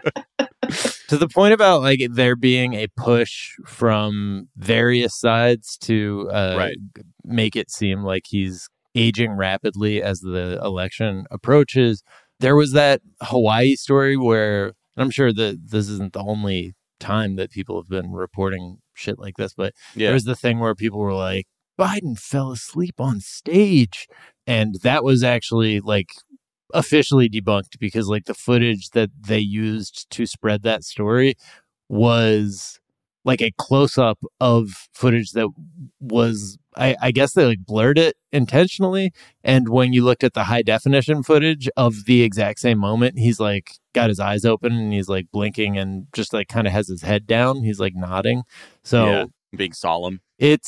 To the point about like there being a push from various sides to make it seem like he's aging rapidly as the election approaches. There was that Hawaii story where, and I'm sure that this isn't the only time that people have been reporting shit like this, but there was the thing where people were like, Biden fell asleep on stage. And that was actually like officially debunked because like the footage that they used to spread that story was like a close-up of footage that was, I guess they like blurred it intentionally. And when you looked at the high definition footage of the exact same moment, he's like got his eyes open and he's like blinking and just like kind of has his head down. He's like nodding. So being solemn.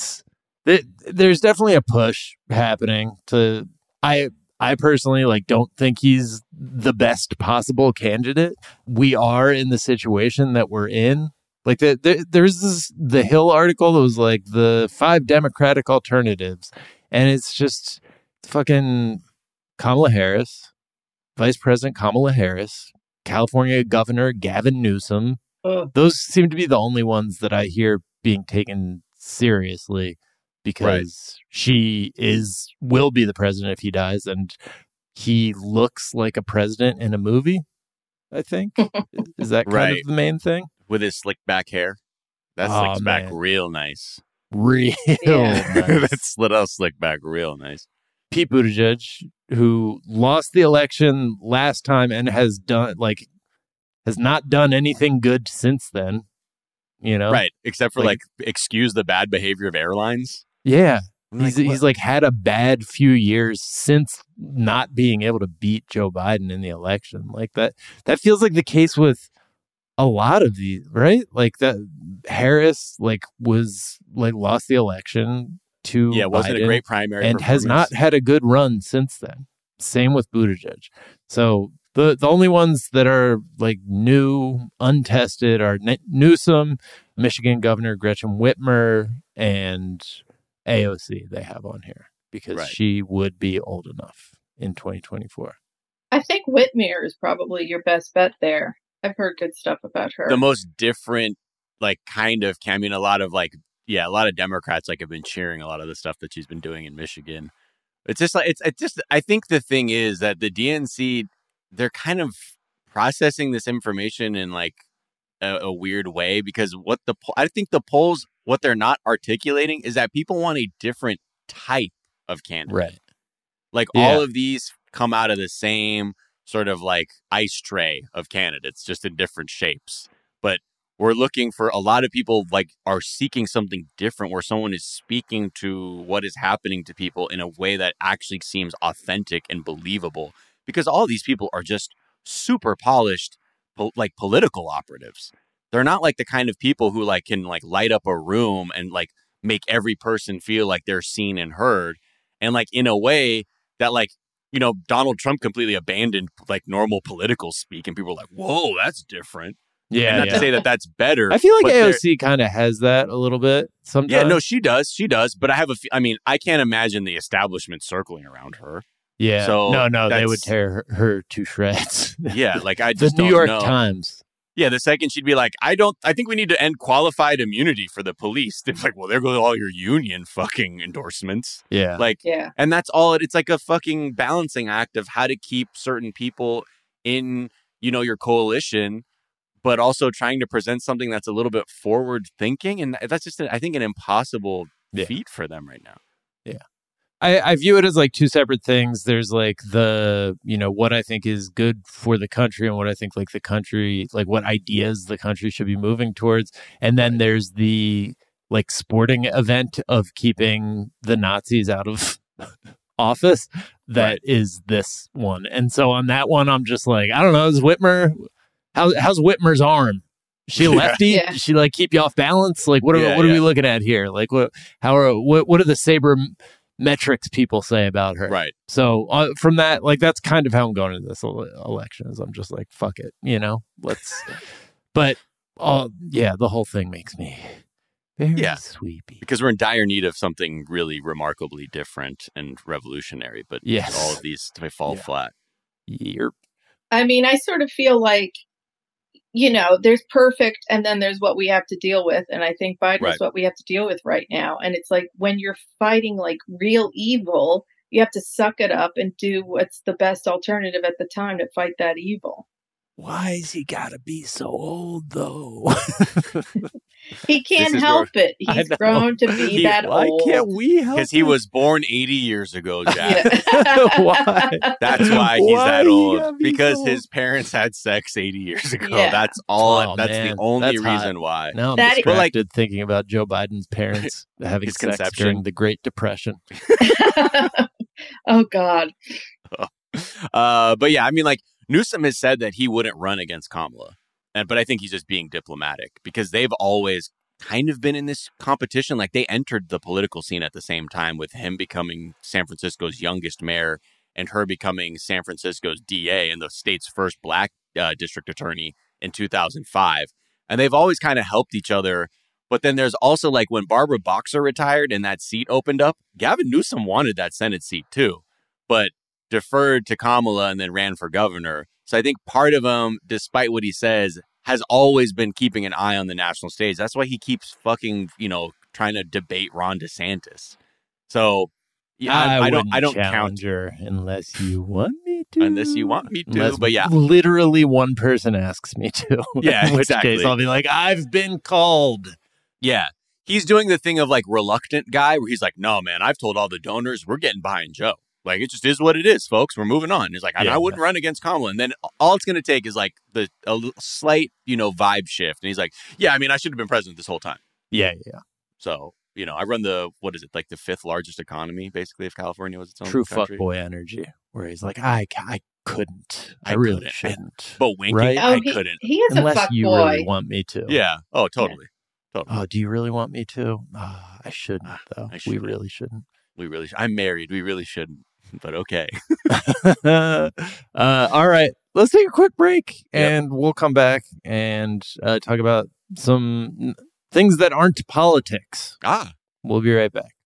There's definitely a push happening to, I personally like don't think he's the best possible candidate. We are in the situation that we're in. Like there's the Hill article that was like the 5 Democratic alternatives. And it's just fucking Kamala Harris, Vice President Kamala Harris, California Governor Gavin Newsom. Those seem to be the only ones that I hear being taken seriously because she will be the president if he dies. And he looks like a president in a movie, I think. Is that kind of the main thing? With his slick back hair. That slicks back real nice. Real nice. That's little slick back real nice. Pete Buttigieg, who lost the election last time and has has not done anything good since then. You know, right? Except for like excuse the bad behavior of airlines. Yeah, he's like had a bad few years since not being able to beat Joe Biden in the election. Like that feels like the case with a lot of these, right? Like that Harris was lost the election to wasn't Biden a great primary and has not had a good run since then. Same with Buttigieg. So the only ones that are like new, untested are Newsom, Michigan Governor Gretchen Whitmer, and AOC they have on here because she would be old enough in 2024. I think Whitmer is probably your best bet there. I've heard good stuff about her. The most different, like, kind of, I mean, a lot of Democrats have been cheering a lot of the stuff that she's been doing in Michigan. It's just I think the thing is that the DNC, they're kind of processing this information in like a weird way because I think the polls, what they're not articulating is that people want a different type of candidate. Right. Like all of these come out of the same sort of like ice tray of candidates, just in different shapes. But we're looking for a lot of people are seeking something different where someone is speaking to what is happening to people in a way that actually seems authentic and believable, because all these people are just super polished, political operatives. They're not like the kind of people who can light up a room and make every person feel like they're seen and heard. And in a way that Donald Trump completely abandoned normal political speak, and people are like, whoa, that's different. Yeah, not to say that that's better. I feel like AOC kind of has that a little bit sometimes. Yeah, no, she does. But I can't imagine the establishment circling around her. Yeah, so no, they would tear her to shreds. Yeah, I just the New York Times. Yeah, the second she'd be like, I think we need to end qualified immunity for the police. They're like, well, there go all your union fucking endorsements. Yeah. And that's all it's like a fucking balancing act of how to keep certain people in, your coalition, but also trying to present something that's a little bit forward thinking. And that's just, I think, an impossible feat for them right now. Yeah. I view it as two separate things. There's the, what I think is good for the country and what I think the country, what ideas the country should be moving towards. And then there's the sporting event of keeping the Nazis out of office. That is this one. And so on that one, I'm just I don't know, is Whitmer, how's Whitmer's arm? She a lefty? Yeah. She keep you off balance? What are we looking at here? What do the saber metrics people say about her? Right. So from that, that's kind of how I'm going into this election. Is I'm just fuck it, let's. But the whole thing makes me very sweepy because we're in dire need of something really remarkably different and revolutionary. But all of these fall flat. Yep. I mean, I sort of feel there's perfect and then there's what we have to deal with. And I think Biden is what we have to deal with right now. And it's when you're fighting real evil, you have to suck it up and do what's the best alternative at the time to fight that evil. Why is he gotta be so old though? He can't help it. He's grown to be that old. Why can't we help? Because he was born 80 years ago, Jack. Why? That's why he's that old. Because his parents had sex 80 years ago. Yeah. That's all. Oh, that's man. the only That's reason why. Now I'm That- distracted thinking about Joe Biden's parents having His sex conception. during the Great Depression. Oh, God. But yeah, I mean, Newsom has said that he wouldn't run against Kamala. But I think he's just being diplomatic because they've always kind of been in this competition. They entered the political scene at the same time, with him becoming San Francisco's youngest mayor and her becoming San Francisco's DA and the state's first black district attorney in 2005. And they've always kind of helped each other. But then there's also when Barbara Boxer retired and that seat opened up, Gavin Newsom wanted that Senate seat too, but deferred to Kamala and then ran for governor. So I think part of him, despite what he says, has always been keeping an eye on the national stage. That's why he keeps fucking, trying to debate Ron DeSantis. So yeah, I don't count her unless you want me to. Unless you want me to. Unless but yeah, literally one person asks me to. Yeah, in which exactly. case I'll be I've been called. Yeah. He's doing the thing of reluctant guy where he's no, man, I've told all the donors we're getting behind Joe. Like, it just is what it is, folks. We're moving on. He's like, I wouldn't run against Kamala. And then all it's going to take is like a slight, vibe shift. And he's like, yeah, I mean, I should have been president this whole time. Yeah. So, I run the 5th largest economy, basically, if California was its own True country. fuckboy energy, where he's like, I couldn't. I really shouldn't. But winking, right? I couldn't. He is Unless a fuck you boy. really want me to. Yeah. Oh, totally. Totally. Oh, do you really want me to? I shouldn't, though. We really shouldn't. I'm married. We really shouldn't. But okay. All right. Let's take a quick break and we'll come back and talk about some things that aren't politics. We'll be right back.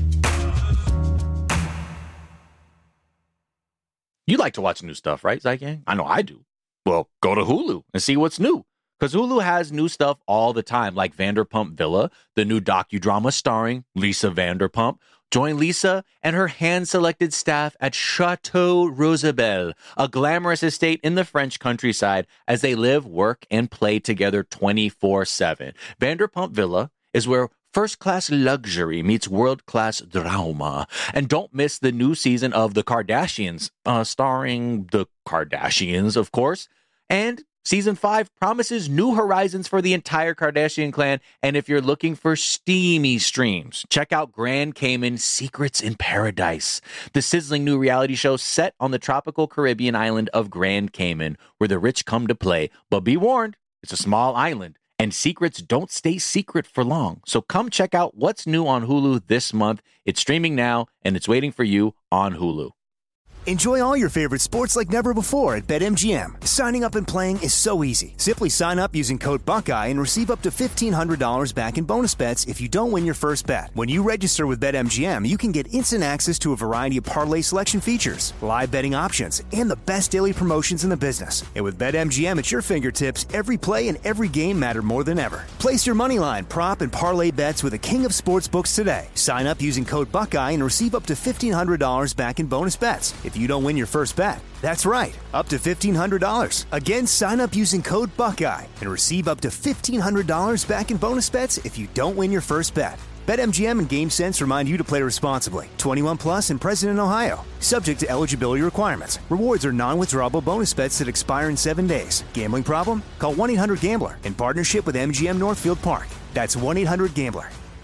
You like to watch new stuff, right, Zygang? I know I do. Well, go to Hulu and see what's new. Because Hulu has new stuff all the time, like Vanderpump Villa, the new docudrama starring Lisa Vanderpump. Join Lisa and her hand-selected staff at Chateau Rosabelle, a glamorous estate in the French countryside, as they live, work, and play together 24/7. Vanderpump Villa is where first-class luxury meets world-class drama. And don't miss the new season of The Kardashians, starring the Kardashians, of course. And Season 5 promises new horizons for the entire Kardashian clan. And if you're looking for steamy streams, check out Grand Cayman Secrets in Paradise, the sizzling new reality show set on the tropical Caribbean island of Grand Cayman, where the rich come to play. But be warned, it's a small island, and secrets don't stay secret for long. So come check out what's new on Hulu this month. It's streaming now, and it's waiting for you on Hulu. Enjoy all your favorite sports like never before at BetMGM. Signing up and playing is so easy. Simply sign up using code Buckeye and receive up to $1,500 back in bonus bets if you don't win your first bet. When you register with BetMGM, you can get instant access to a variety of parlay selection features, live betting options, and the best daily promotions in the business. And with BetMGM at your fingertips, every play and every game matter more than ever. Place your moneyline, prop, and parlay bets with the king of sportsbooks today. Sign up using code Buckeye and receive up to $1,500 back in bonus bets if you don't win your first bet. That's right, up to $1,500. Again, sign up using code Buckeye and receive up to $1,500 back in bonus bets if you don't win your first bet. BetMGM and GameSense remind you to play responsibly. 21 plus and present in Ohio. Subject to eligibility requirements. Rewards are non-withdrawable bonus bets that expire in 7 days. Gambling problem? Call 1-800-GAMBLER in partnership with MGM Northfield Park. That's 1-800-GAMBLER.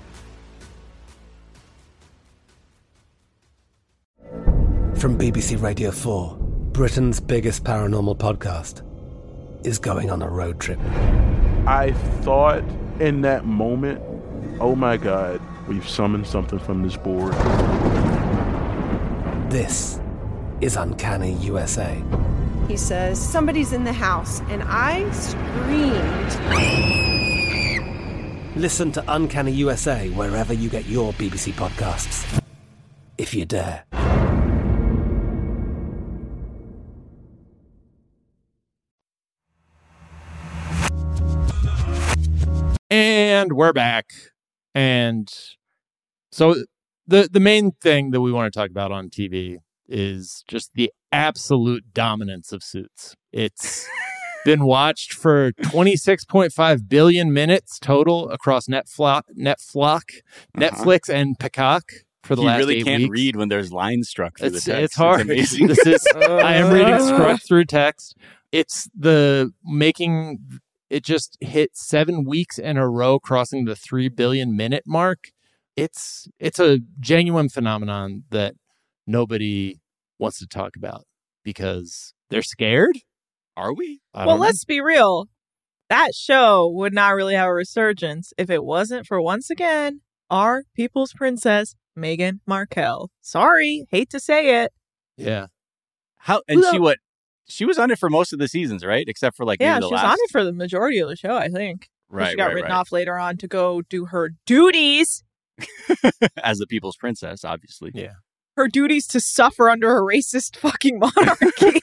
From BBC Radio 4, Britain's biggest paranormal podcast is going on a road trip. I thought in that moment, oh my God, we've summoned something from this board. This is Uncanny USA. He says, somebody's in the house, and I screamed. Listen to Uncanny USA wherever you get your BBC podcasts, if you dare. And we're back. And so the main thing that we want to talk about on TV is just the absolute dominance of Suits. It's been watched for 26.5 billion minutes total across Netflix and Peacock for the last 8 weeks. You really can't read when there's lines struck through the text. It's hard. It's amazing. I am reading struck through text. It's the making... It just hit 7 weeks in a row, crossing the 3 billion minute mark. It's a genuine phenomenon that nobody wants to talk about because they're scared. Are we? Well, let's be real. That show would not really have a resurgence if it wasn't for, once again, our people's princess, Meghan Markle. Sorry, hate to say it. Yeah. She was on it for most of the seasons, right? Except for maybe the last. Yeah, she was on it for the majority of the show, I think. Right, she got written off later on to go do her duties. As the people's princess, obviously. Yeah. Her duties to suffer under a racist fucking monarchy.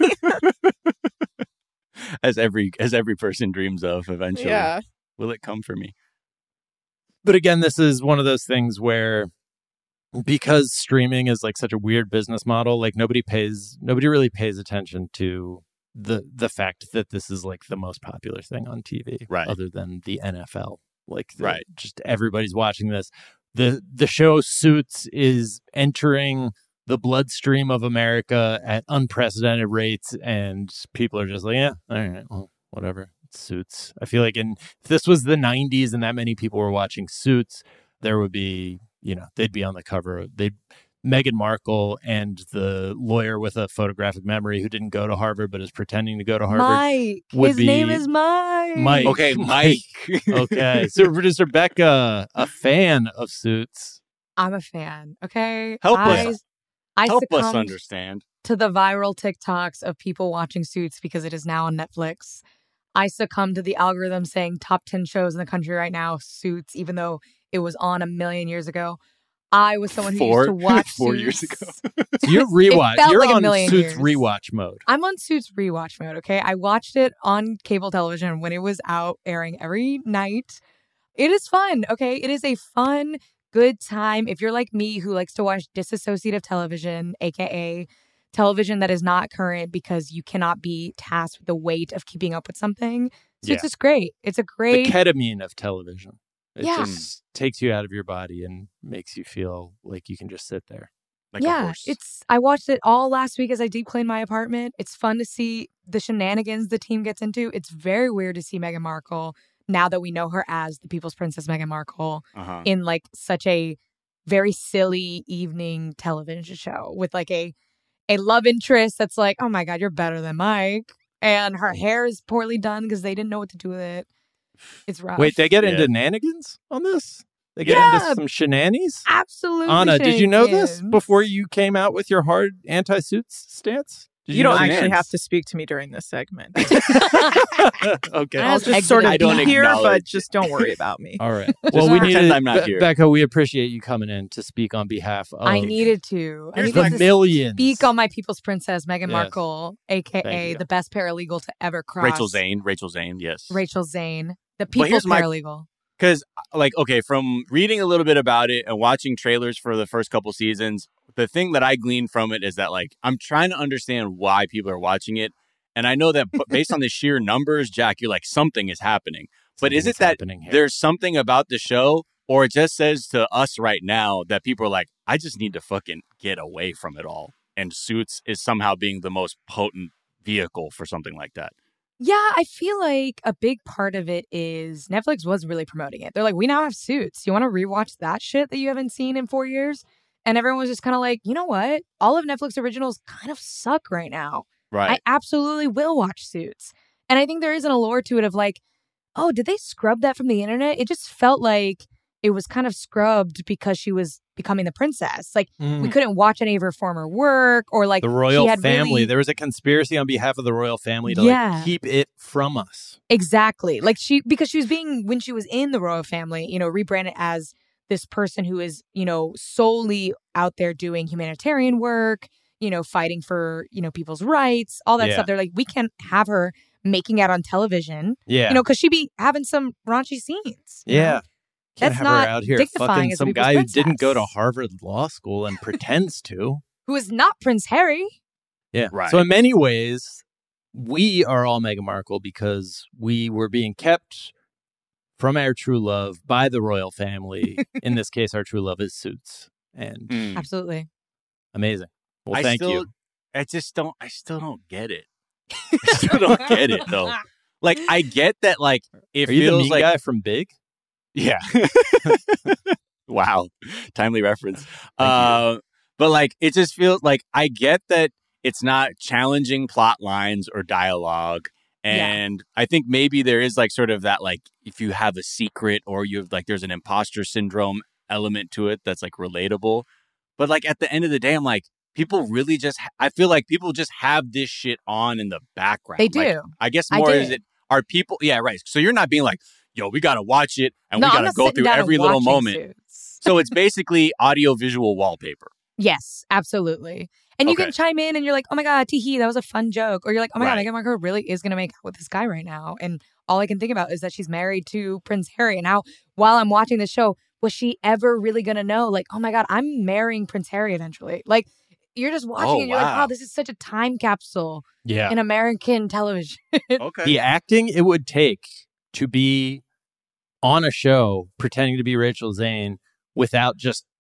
as every person dreams of eventually. Yeah. Will it come for me? But again, this is one of those things where because streaming is like such a weird business model, like nobody really pays attention to the fact that this is like the most popular thing on TV, right? Other than the NFL, right? Just everybody's watching this. The show Suits is entering the bloodstream of America at unprecedented rates, and people are just like, yeah, all right, well, whatever. Suits. I feel like if this was the 90s and that many people were watching Suits, there would be, they'd be on the cover. Meghan Markle and the lawyer with a photographic memory who didn't go to Harvard but is pretending to go to Harvard. Mike. His name is Mike. Mike. Okay, Mike. Okay. Super producer Becca, a fan of Suits. I'm a fan. Okay. Help I us succumbed understand. to the viral TikToks of people watching Suits because it is now on Netflix. I succumbed to the algorithm saying top 10 shows in the country right now, Suits, even though it was on a million years ago. I was someone who used to watch 4 Suits. years ago. So you're rewatch. You're like on Suits years. Rewatch mode. I'm on Suits rewatch mode, okay? I watched it on cable television when it was out, airing every night. It is fun, okay? It is a fun, good time. If you're like me who likes to watch disassociative television, aka television that is not current because you cannot be tasked with the weight of keeping up with something. Suits is great. It's a great... The ketamine of television. It Yeah. just takes you out of your body and makes you feel like you can just sit there. Like a yeah, horse. I watched it all last week as I deep cleaned my apartment. It's fun to see the shenanigans the team gets into. It's very weird to see Meghan Markle, now that we know her as the People's Princess Meghan Markle, in like such a very silly evening television show with like a love interest that's like, oh my God, you're better than Mike. And her hair is poorly done because they didn't know what to do with it. It's rough. Wait, they get into nanigans on this? They get into some shenanigans? Absolutely. Anna, did you know this before you came out with your hard anti-Suits stance? Did You don't know actually this? have to speak to me during this segment. Okay. I'll just sort of I don't be here, but acknowledge. just don't worry about me. All right. Just Well, we pretend needed, I'm not here. Becca, we appreciate you coming in to speak on behalf of I needed to. I the needed to millions. speak on my People's Princess, Meghan Yes. Markle, Thank a.k.a. you. the best paralegal to ever cross. Rachel Zane, yes. Rachel Zane, the But here's People's my- paralegal. Because, from reading a little bit about it and watching trailers for the first couple seasons, the thing that I gleaned from it is that, I'm trying to understand why people are watching it. And I know that based on the sheer numbers, Jack, you're like, something is happening. But is it that there's something about the show, or it just says to us right now that people are like, I just need to fucking get away from it all? And Suits is somehow being the most potent vehicle for something like that. Yeah, I feel like a big part of it is Netflix was really promoting it. They're like, we now have Suits. You want to rewatch that shit that you haven't seen in 4 years? And everyone was just kind of like, you know what? All of Netflix originals kind of suck right now. Right. I absolutely will watch Suits. And I think there is an allure to it of like, oh, did they scrub that from the internet? It just felt like it was kind of scrubbed because she was becoming the princess. Like, we couldn't watch any of her former work or like the royal she had family. really- There was a conspiracy on behalf of the royal family to Yeah. keep it from us. Exactly. Like because she was being, when she was in the royal family, rebranded as this person who is, solely out there doing humanitarian work, fighting for, people's rights, all that Yeah. stuff. They're like, we can't have her making out on television. Yeah. Because she'd be having some raunchy scenes. you know? Yeah. Can't That's have not her out here dignifying fucking as a some people's guy princess. who didn't go to Harvard Law School and pretends to. Who is not Prince Harry. Yeah. Right. So in many ways, we are all Meghan Markle because we were being kept from our true love by the royal family. In this case, our true love is Suits. And Absolutely. amazing. Well, thank you. I still don't get it. I still don't get it though. Like, I get that, it Are you the feels mean like guy from Big? Yeah. Wow. Timely reference. But it just feels like I get that it's not challenging plot lines or dialogue. And I think maybe there is sort of that, if you have a secret or you have there's an imposter syndrome element to it that's relatable. But at the end of the day, I'm like, people really I feel like people just have this shit on in the background. They do. I guess more is it, are people, yeah, right. So you're not being like, yo, we got to watch it and No, we I'm got to not go sitting through down and every little watching moment. Suits. So it's basically audio-visual wallpaper. Yes, absolutely. And you Okay. can chime in and you're like, oh my God, teehee, that was a fun joke. Or you're like, oh my Right. God, Meghan Markle really is going to make out with this guy right now. And all I can think about is that she's married to Prince Harry. And how, while I'm watching the show, was she ever really going to know, oh my God, I'm marrying Prince Harry eventually? You're just watching and you're like, wow. oh, this is such a time capsule Yeah. in American television. The acting it would take to be on a show pretending to be Rachel Zane without just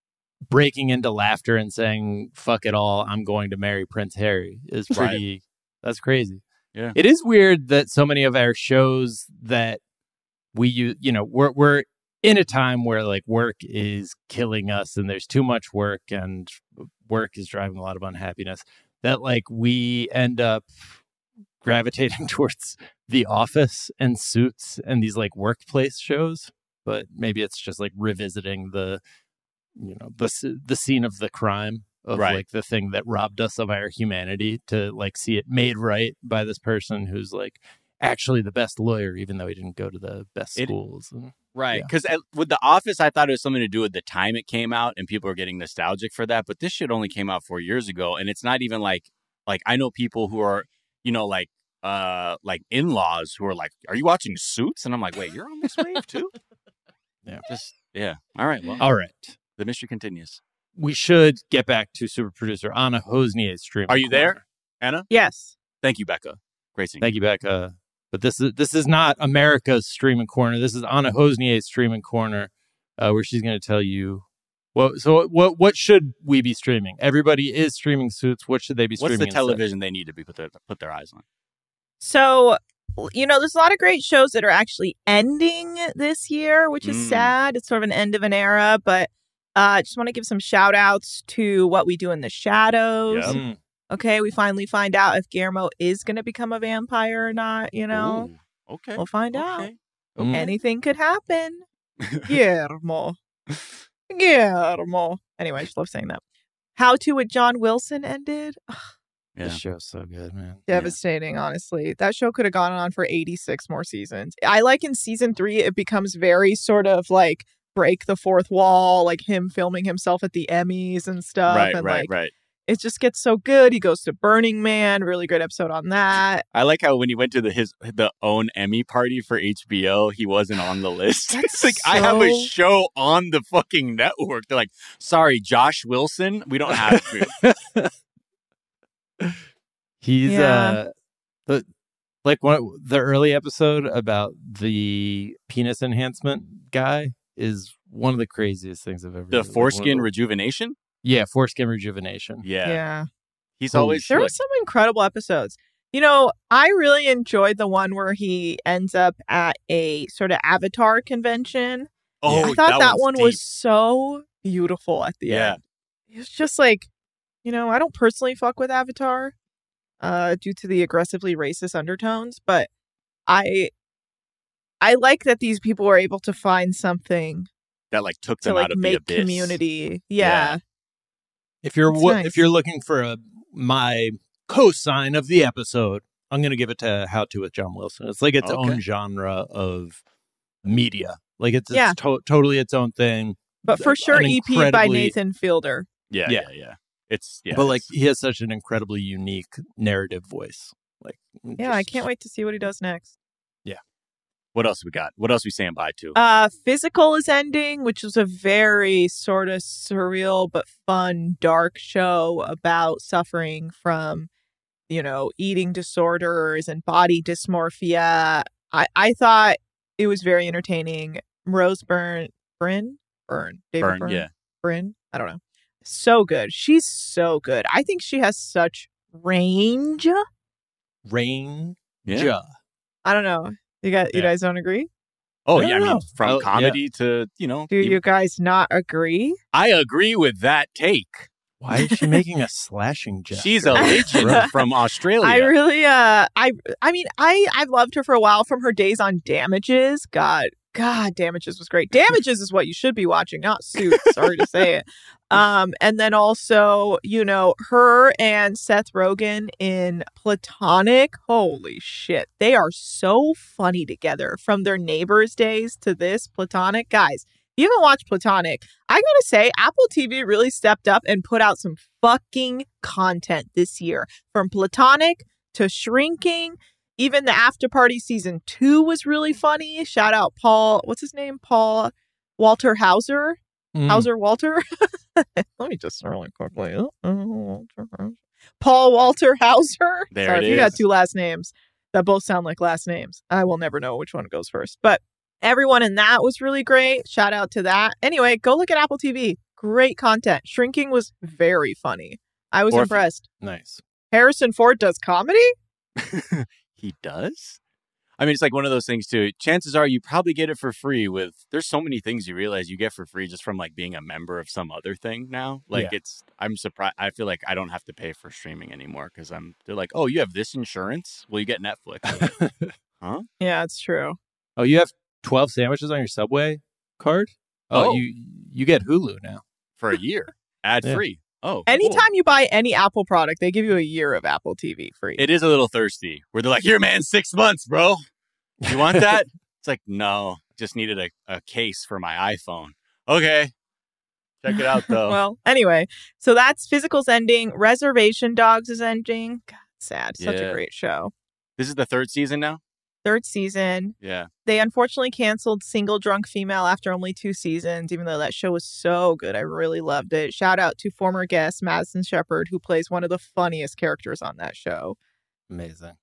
breaking into laughter and saying, fuck it all, I'm going to marry Prince Harry is pretty, that's crazy. Yeah. It is weird that so many of our shows that we use, we're in a time where like work is killing us and there's too much work and work is driving a lot of unhappiness, that like we end up gravitating towards The Office and Suits and these like workplace shows. But maybe it's just like revisiting the scene of the crime of like the thing that robbed us of our humanity to like see it made right by this person who's like actually the best lawyer, even though he didn't go to the best schools. Right. Because with The Office, I thought it was something to do with the time it came out and people are getting nostalgic for that. But this shit only came out 4 years ago. And it's not even like I know people who are, like in-laws who are like, are you watching Suits? And I'm like, wait, you're on this wave too? Yeah. All right. Well, all right. The mystery continues. We should get back to super producer Anna Hosnier's stream. Are you there, Anna? Yes. Thank you, Becca. Great seeing you. Thank you, Becca. But this is not America's streaming corner. This is Anna Hosnier's streaming corner, where she's going to tell you what should we be streaming? Everybody is streaming Suits. What should they be streaming? What's the television they need to be put their eyes on? So, there's a lot of great shows that are actually ending this year, which is sad. It's sort of an end of an era, but I just want to give some shout outs to What We Do in the Shadows. Yep. Okay, we finally find out if Guillermo is going to become a vampire or not, Ooh, okay. We'll find out. Okay. Anything could happen. Guillermo. Anyway, I just love saying that. How To with John Wilson ended. Yeah. This show's so good, man. Devastating, honestly. That show could have gone on for 86 more seasons. I like in season 3, it becomes very sort of like break the fourth wall, like him filming himself at the Emmys and stuff. Right. It just gets so good. He goes to Burning Man. Really great episode on that. I like how when he went to the own Emmy party for HBO, he wasn't on the list. It's like, I have a show on the fucking network. They're like, sorry, Josh Wilson, we don't have to. He's the early episode about the penis enhancement guy is one of the craziest things I've ever. The foreskin rejuvenation. Yeah, foreskin rejuvenation. Yeah. He's always there were some incredible episodes. I really enjoyed the one where he ends up at a sort of Avatar convention. Oh, I thought that one was so beautiful at the end. It's just like, I don't personally fuck with Avatar due to the aggressively racist undertones, but I like that these people were able to find something that like took them to out of make the abyss. Community. Yeah. If you're nice. If you're looking for my cosign of the episode, I'm going to give it to How To with John Wilson. It's like its own genre of media. Like it's totally its own thing. But for sure, EP by Nathan Fielder. Yeah. But like he has such an incredibly unique narrative voice. Like I can't wait to see what he does next. Yeah. What else we got? What else we saying bye to? Physical is ending, which was a very sort of surreal but fun, dark show about suffering from, eating disorders and body dysmorphia. I thought it was very entertaining. Rose Byrne, Bryn, I don't know. So good. She's so good. I think she has such range. Yeah. I don't know. You guys don't agree? Oh, yeah. I mean, from comedy to, Do you guys not agree? I agree with that take. Why is she making a slashing gesture? She's a legend from Australia. I really, I've loved her for a while from her days on Damages. God, Damages was great. Damages is what you should be watching, not Suits. Sorry to say it. And then also, her and Seth Rogen in Platonic. Holy shit. They are so funny together from their Neighbors days to this Platonic. Guys, if you haven't watched Platonic, I gotta say, Apple TV really stepped up and put out some fucking content this year. From Platonic to Shrinking. Even the After Party season 2 was really funny. Shout out Paul. What's his name? Paul Walter Hauser. Hauser Walter. Let me just really quickly. Paul Walter Hauser. Sorry if you got two last names that both sound like last names. I will never know which one goes first. But everyone in that was really great. Shout out to that. Anyway, go look at Apple TV. Great content. Shrinking was very funny. I was impressed. Nice. Harrison Ford does comedy? He does? I mean, it's like one of those things too. Chances are you probably get it for free there's so many things you realize you get for free just from like being a member of some other thing now. Like I'm surprised. I feel like I don't have to pay for streaming anymore because they're like, oh, you have this insurance? Well, you get Netflix. Huh? Yeah, it's true. Oh, you have 12 sandwiches on your Subway card? Oh, you get Hulu now. For a year. Ad free. Oh, anytime you buy any Apple product, they give you a year of Apple TV free. It is a little thirsty where they're like, here, man, 6 months, bro. You want that? It's like, no, just needed a case for my iPhone. Okay. Check it out, though. Well, anyway, so that's Physical's ending. Reservation Dogs is ending. God, sad. Such a great show. This is the 3rd season now? 3rd season. Yeah. They unfortunately canceled Single Drunk Female after only 2 seasons, even though that show was so good. I really loved it. Shout out to former guest Madison Shepard, who plays one of the funniest characters on that show. Amazing.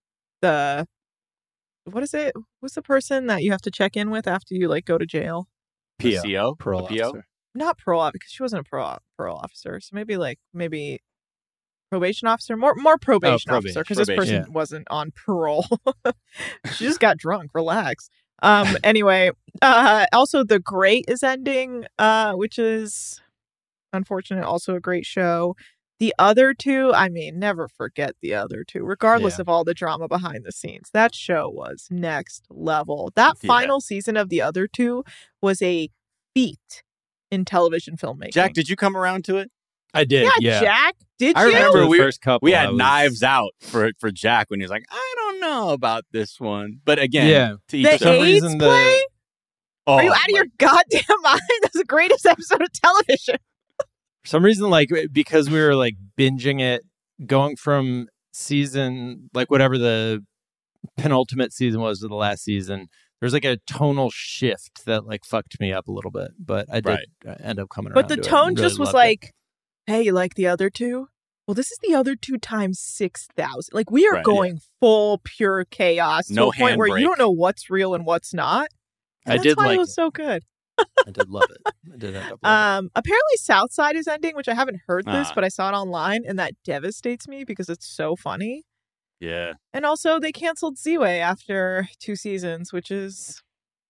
What is it? What's the person that you have to check in with after you go to jail? PO? Parole officer. Not parole, because she wasn't a parole officer. So maybe probation officer, more probation officer, because this person wasn't on parole. She just got drunk. Relax. Anyway, also The Great is ending, which is unfortunate. Also a great show. The other two, I mean, never forget the other two, regardless of all the drama behind the scenes. That show was next level. That final season of the other two was a feat in television filmmaking. Jack, did you come around to it? I did. Yeah. Jack, did you? I remember we had I was... Knives Out for Jack when he was like, I don't know about this one. But again, the AIDS play? Are you out of your goddamn mind? That's the greatest episode of television. For some reason, because we were binging it, going from season, whatever the penultimate season was to the last season, there's a tonal shift that fucked me up a little bit. But I did end up coming around. But the tone just was hey, you like the other two? Well, this is the other two times 6,000. We are going full pure chaos to a point where you don't know what's real and what's not. And that's why it was so good. I did love it. I did end up loving it. Apparently Southside is ending, which I haven't heard this, but I saw it online, and that devastates me because it's so funny. Yeah. And also they canceled Z-Way after 2 seasons, which is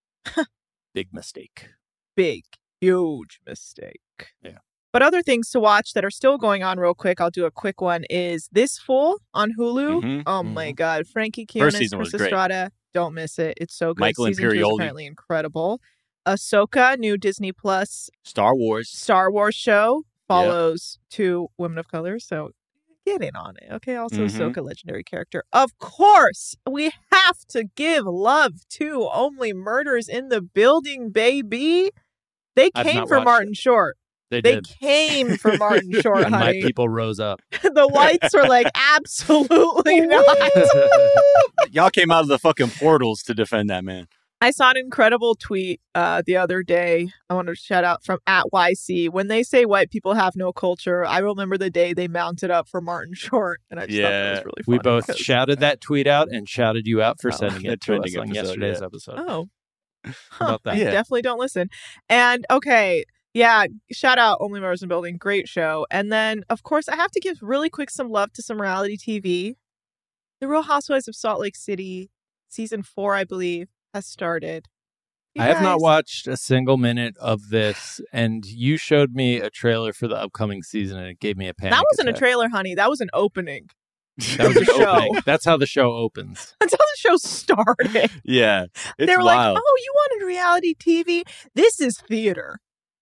big mistake. Big, huge mistake. Yeah. But other things to watch that are still going on real quick, I'll do a quick one, is This Fool on Hulu. Mm-hmm. Oh my God. Frankie Muniz, Chris Estrada. Don't miss it. It's so good. Michael Season 2 is apparently incredible. Ahsoka, new Disney Plus Star Wars show, follows 2 women of color. So get in on it. Okay. Also, Ahsoka, legendary character. Of course, we have to give love to Only Murders in the Building, baby. They came for Martin Short. They came for Martin Short, and honey. My people rose up. The whites were like, absolutely not. Y'all came out of the fucking portals to defend that man. I saw an incredible tweet the other day. I want to shout out from @YC. When they say white people have no culture, I remember the day they mounted up for Martin Short. And I just thought that was really funny. We both shouted that tweet out and shouted you out for sending it to us on yesterday's episode. Oh. How about that? I definitely don't listen. And okay. Yeah, shout out Only Murders in the Building. Great show. And then, of course, I have to give really quick some love to some reality TV. The Real Housewives of Salt Lake City, season 4, I believe, has started. I have not watched a single minute of this, and you showed me a trailer for the upcoming season, and it gave me a panic That wasn't attack. a trailer, honey. That was an opening. That was an opening. That's how the show opens. That's how the show started. Yeah, it's They were wild. like, oh, you wanted reality TV? This is theater.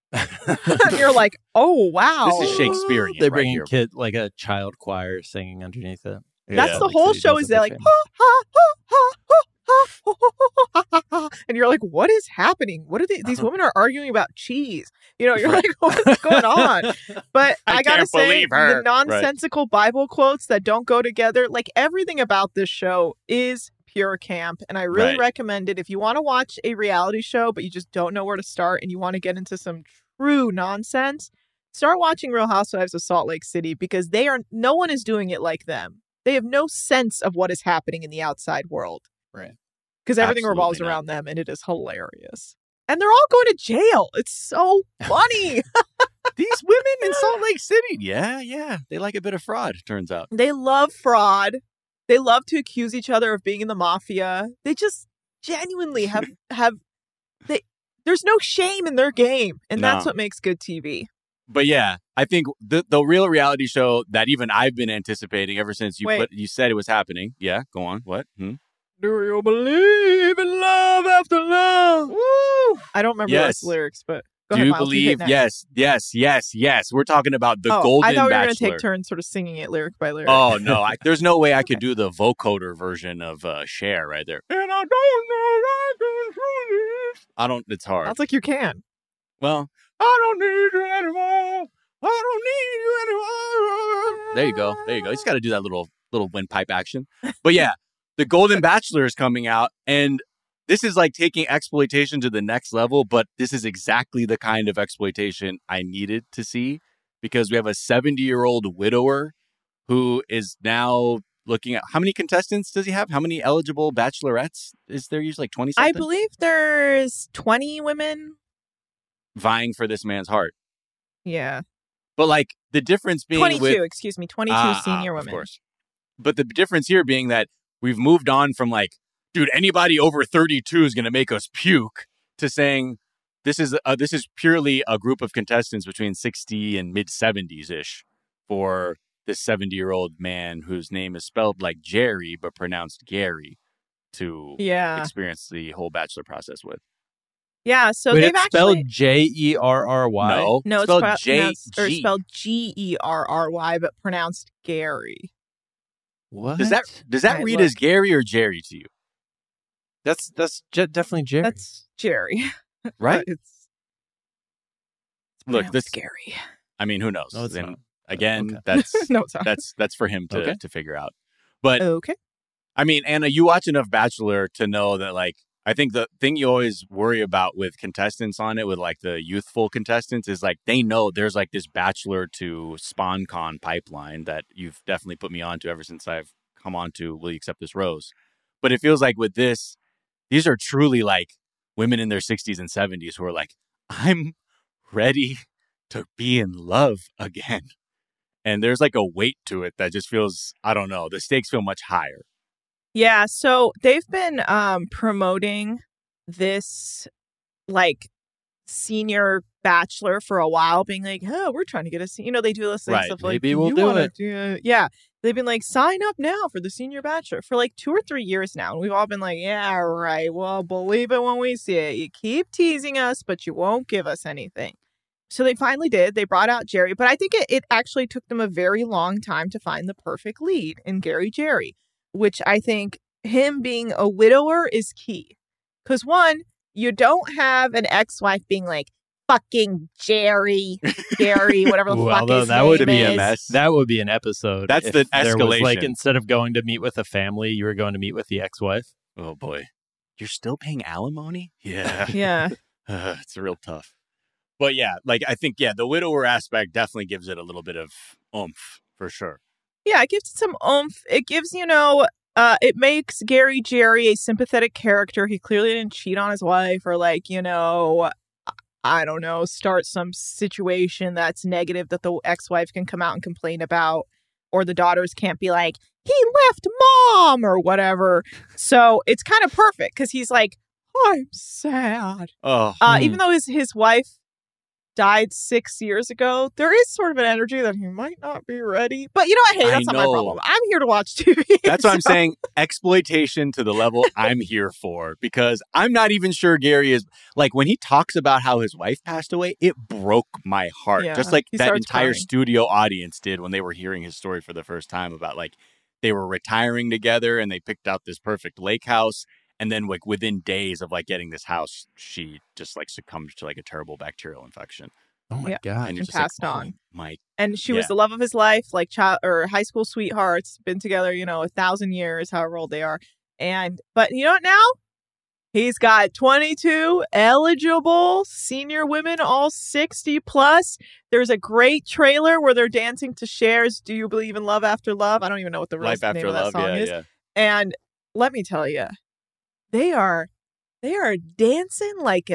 And you're like, oh, wow. This is Shakespearean. They bring in a child choir singing underneath it. That's the whole show. Is they're like, ha, ha, ha, ha, ha, ha, ha, ha, ha. And you're like, what is happening? What are these women are arguing about cheese? You're like, what's going on? But I gotta say, the nonsensical Bible quotes that don't go together, everything about this show is pure camp. And I really recommend it if you want to watch a reality show, but you just don't know where to start and you want to get into some true nonsense. Start watching Real Housewives of Salt Lake City, because no one is doing it like them. They have no sense of what is happening in the outside world. Right. Because everything revolves around them, and it is hilarious. And they're all going to jail. It's so funny. These women in Salt Lake City, yeah, they like a bit of fraud, turns out. They love fraud. They love to accuse each other of being in the mafia. They just genuinely have there's no shame in their game, and that's what makes good TV. But yeah, I think the real reality show that even I've been anticipating ever since you said it was happening. Yeah, go on. What? Do you believe in love after love? Woo! I don't remember those lyrics, but go do ahead, you Miles, believe? Yes. We're talking about the Golden I thought we were Bachelor. going to take turns sort of singing it lyric by lyric. Oh, no. There's no way I could do the vocoder version of Cher right there. And I don't know I can do this. It's hard. Sounds like you can. Well, I don't need you anymore. I don't need you anymore. There you go. You just got to do that little windpipe action. But yeah, the Golden Bachelor is coming out, and this is like taking exploitation to the next level, but this is exactly the kind of exploitation I needed to see, because we have a 70-year-old widower who is now looking at how many contestants does he have? How many eligible bachelorettes? Is there usually like 20 something? I believe there's 20 women vying for this man's heart. Yeah. But like the difference being 22 senior women. Of course. But the difference here being that we've moved on from like, dude, anybody over 32 is going to make us puke, to saying this is purely a group of contestants between 60 and mid 70s ish for this 70-year-old man whose name is spelled like Jerry but pronounced Gary to experience the whole bachelor process with. Yeah, so Wait, they've it's actually spelled Jerry? No, spelled it's spelled Gerry, but pronounced Gary. What? Does that read as Gary or Jerry to you? That's definitely Jerry. That's Jerry, right? It's Look, this Gary. I mean, who knows? No, it's And not. again, Okay. that's for him to figure out. But okay. I mean, Anna, you watch enough Bachelor to know that, like, I think the thing you always worry about with contestants on it, with like the youthful contestants, is like they know there's like this Bachelor to SpawnCon pipeline that you've definitely put me onto ever since I've come on to Will You Accept This Rose? But it feels like with this, these are truly like women in their 60s and 70s who are like, I'm ready to be in love again. And there's like a weight to it that just feels, I don't know, the stakes feel much higher. Yeah, so they've been promoting this like senior bachelor for a while, being like, "Oh, we're trying to get they do this thing stuff like maybe we'll do it." Yeah, they've been like, "Sign up now for the senior bachelor" for like 2 or 3 years now, and we've all been like, "Yeah, right. Well, believe it when we see it. You keep teasing us, but you won't give us anything." So they finally did. They brought out Jerry, but I think it actually took them a very long time to find the perfect lead in Gary Jerry, which I think him being a widower is key. Because one, you don't have an ex-wife being like, fucking Jerry, Gary, whatever the fuck his that name would be is. a mess. That would be an episode. That's the There was, like, escalation. instead of going to meet with a family, you were going to meet with the ex-wife. Oh boy. You're still paying alimony? Yeah. Yeah. It's real tough. But yeah, like I think, the widower aspect definitely gives it a little bit of oomph for sure. Yeah, it gives it some oomph. It gives, it makes Gary Jerry a sympathetic character. He clearly didn't cheat on his wife or I don't know, start some situation that's negative that the ex-wife can come out and complain about, or the daughters can't be like, he left mom or whatever. So it's kind of perfect because he's like, I'm sad. Oh. Even though his wife died 6 years ago, there is sort of an energy that he might not be ready. But hey, that's not my problem. I'm here to watch TV. That's what I'm saying. Exploitation to the level I'm here for, because I'm not even sure Gary is, like, when he talks about how his wife passed away, it broke my heart. Yeah, just like he that starts entire crying. studio audience did when they were hearing his story for the first time about, like, they were retiring together and they picked out this perfect lake house. And then, like, within days of, like, getting this house, she just, like, succumbed to, like, a terrible bacterial infection. Oh, my God. And you're And just passed like, on. Oh, my. And she was the love of his life, like child or high school sweethearts, been together, 1,000 years, however old they are. But you know what now? He's got 22 eligible senior women, all 60 plus. There's a great trailer where they're dancing to Cher's Do You Believe in Love After Love? I don't even know what the Life name After of that Love, song is. yeah. And let me tell you, they are dancing like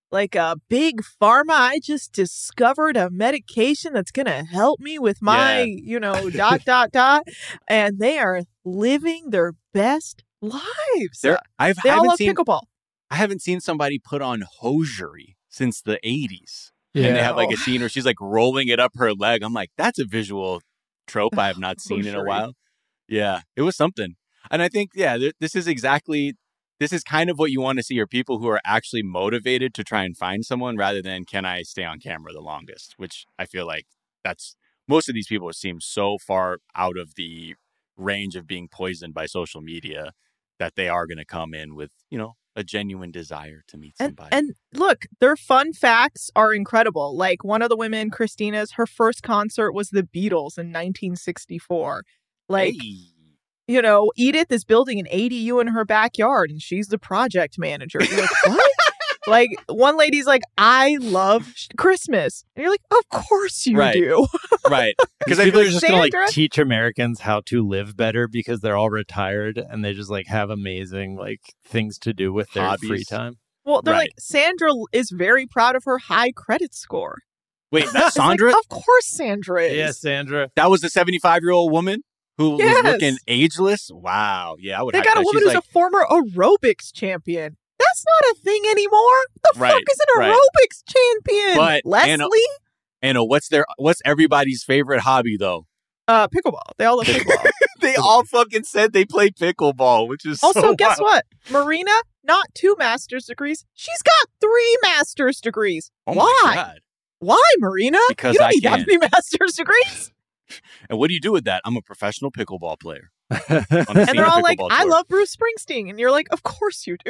like a big pharma. I just discovered a medication that's going to help me with my, dot. And they are living their best lives. They all love pickleball. I haven't seen somebody put on hosiery since the 80s. Yeah. And they have like a scene where she's like rolling it up her leg. I'm like, that's a visual trope I have not seen in a while. Yeah, it was something. And I think, this is kind of what you want to see, are people who are actually motivated to try and find someone rather than can I stay on camera the longest, which I feel like most of these people seem so far out of the range of being poisoned by social media that they are going to come in with, a genuine desire to meet somebody. And look, their fun facts are incredible. Like one of the women, Christina's, her first concert was the Beatles in 1964. Like, Edith is building an ADU in her backyard and she's the project manager. You're like, what? Like one lady's like, I love Christmas. And you're like, of course you do. Right. Because people are just going to like teach Americans how to live better because they're all retired and they just like have amazing like things to do with their free time. Well, they're like, Sandra is very proud of her high credit score. Wait, that's Sandra? Like, of course Sandra is. Yeah, Sandra. That was the 75-year-old woman who was looking ageless? Wow. Yeah, I would. They got a woman who's a former aerobics champion. That's not a thing anymore. The fuck is an aerobics champion? But Leslie? Anna, what's everybody's favorite hobby though? Pickleball. They all love pickleball. They all fucking said they play pickleball, which is also, so guess wild. what? Marina, not 2 master's degrees. She's got 3 master's degrees. Oh Why? My God. Why, Marina? Because you don't I need can. that many master's degrees. And what do you do with that? I'm a professional pickleball player. And they're all like, I love Bruce Springsteen. And you're like, of course you do.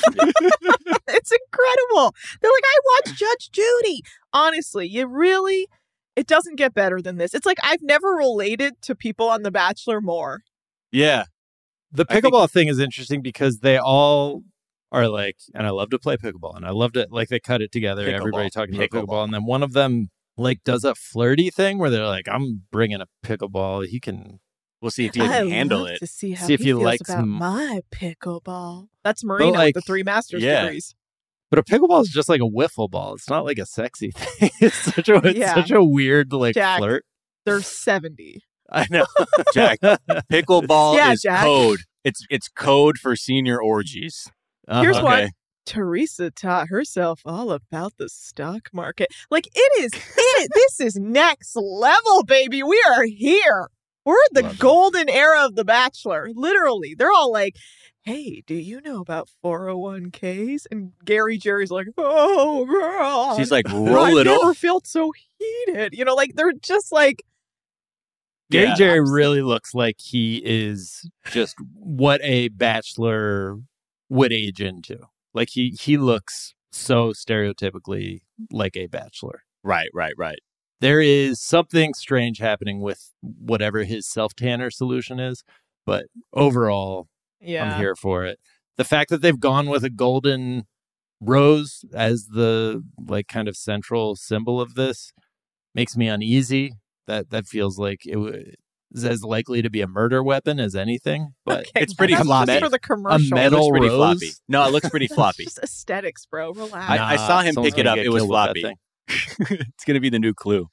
It's incredible. They're like, I watch Judge Judy. Honestly, it doesn't get better than this. It's like I've never related to people on The Bachelor more. Yeah. The pickleball thing is interesting because they all are like, and I love to play pickleball. And I loved it. Like they cut it together. Everybody talking about pickleball. And then one of them like does a flirty thing where they're like, I'm bringing a pickleball. He can. We'll see if he can handle it. To see how if he feels likes about my pickleball. That's Marina with the 3 master's degrees. But a pickleball is just like a wiffle ball. It's not like a sexy thing. It's such a weird like Jack, flirt. They're 70. I know, Jack. Pickleball is code. It's code for senior orgies. Here's one. Teresa taught herself all about the stock market. Like this is next level, baby. We are here. We're in the golden era of The Bachelor. Literally. They're all like, hey, do you know about 401ks? And Gary Jerry's like, oh, girl. She's like, roll it over. I never felt so heated. Like, they're just like. Gary Jerry really looks like he is just what a bachelor would age into. Like, he looks so stereotypically like a bachelor. Right. There is something strange happening with whatever his self-tanner solution is, but overall, I'm here for it. The fact that they've gone with a golden rose as the like kind of central symbol of this makes me uneasy. That feels like it is as likely to be a murder weapon as anything, but it's pretty floppy. For the commercial. A metal pretty rose. Floppy. No, it looks pretty floppy. It's just aesthetics, bro. Relax. I saw him pick it up. It was floppy. It's going to be the new clue.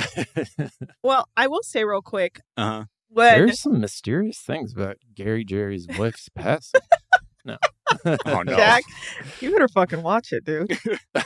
Well, I will say real quick. There's some mysterious things about Gary Jerry's wife's passing. No. Oh, no. Jack, you better fucking watch it, dude.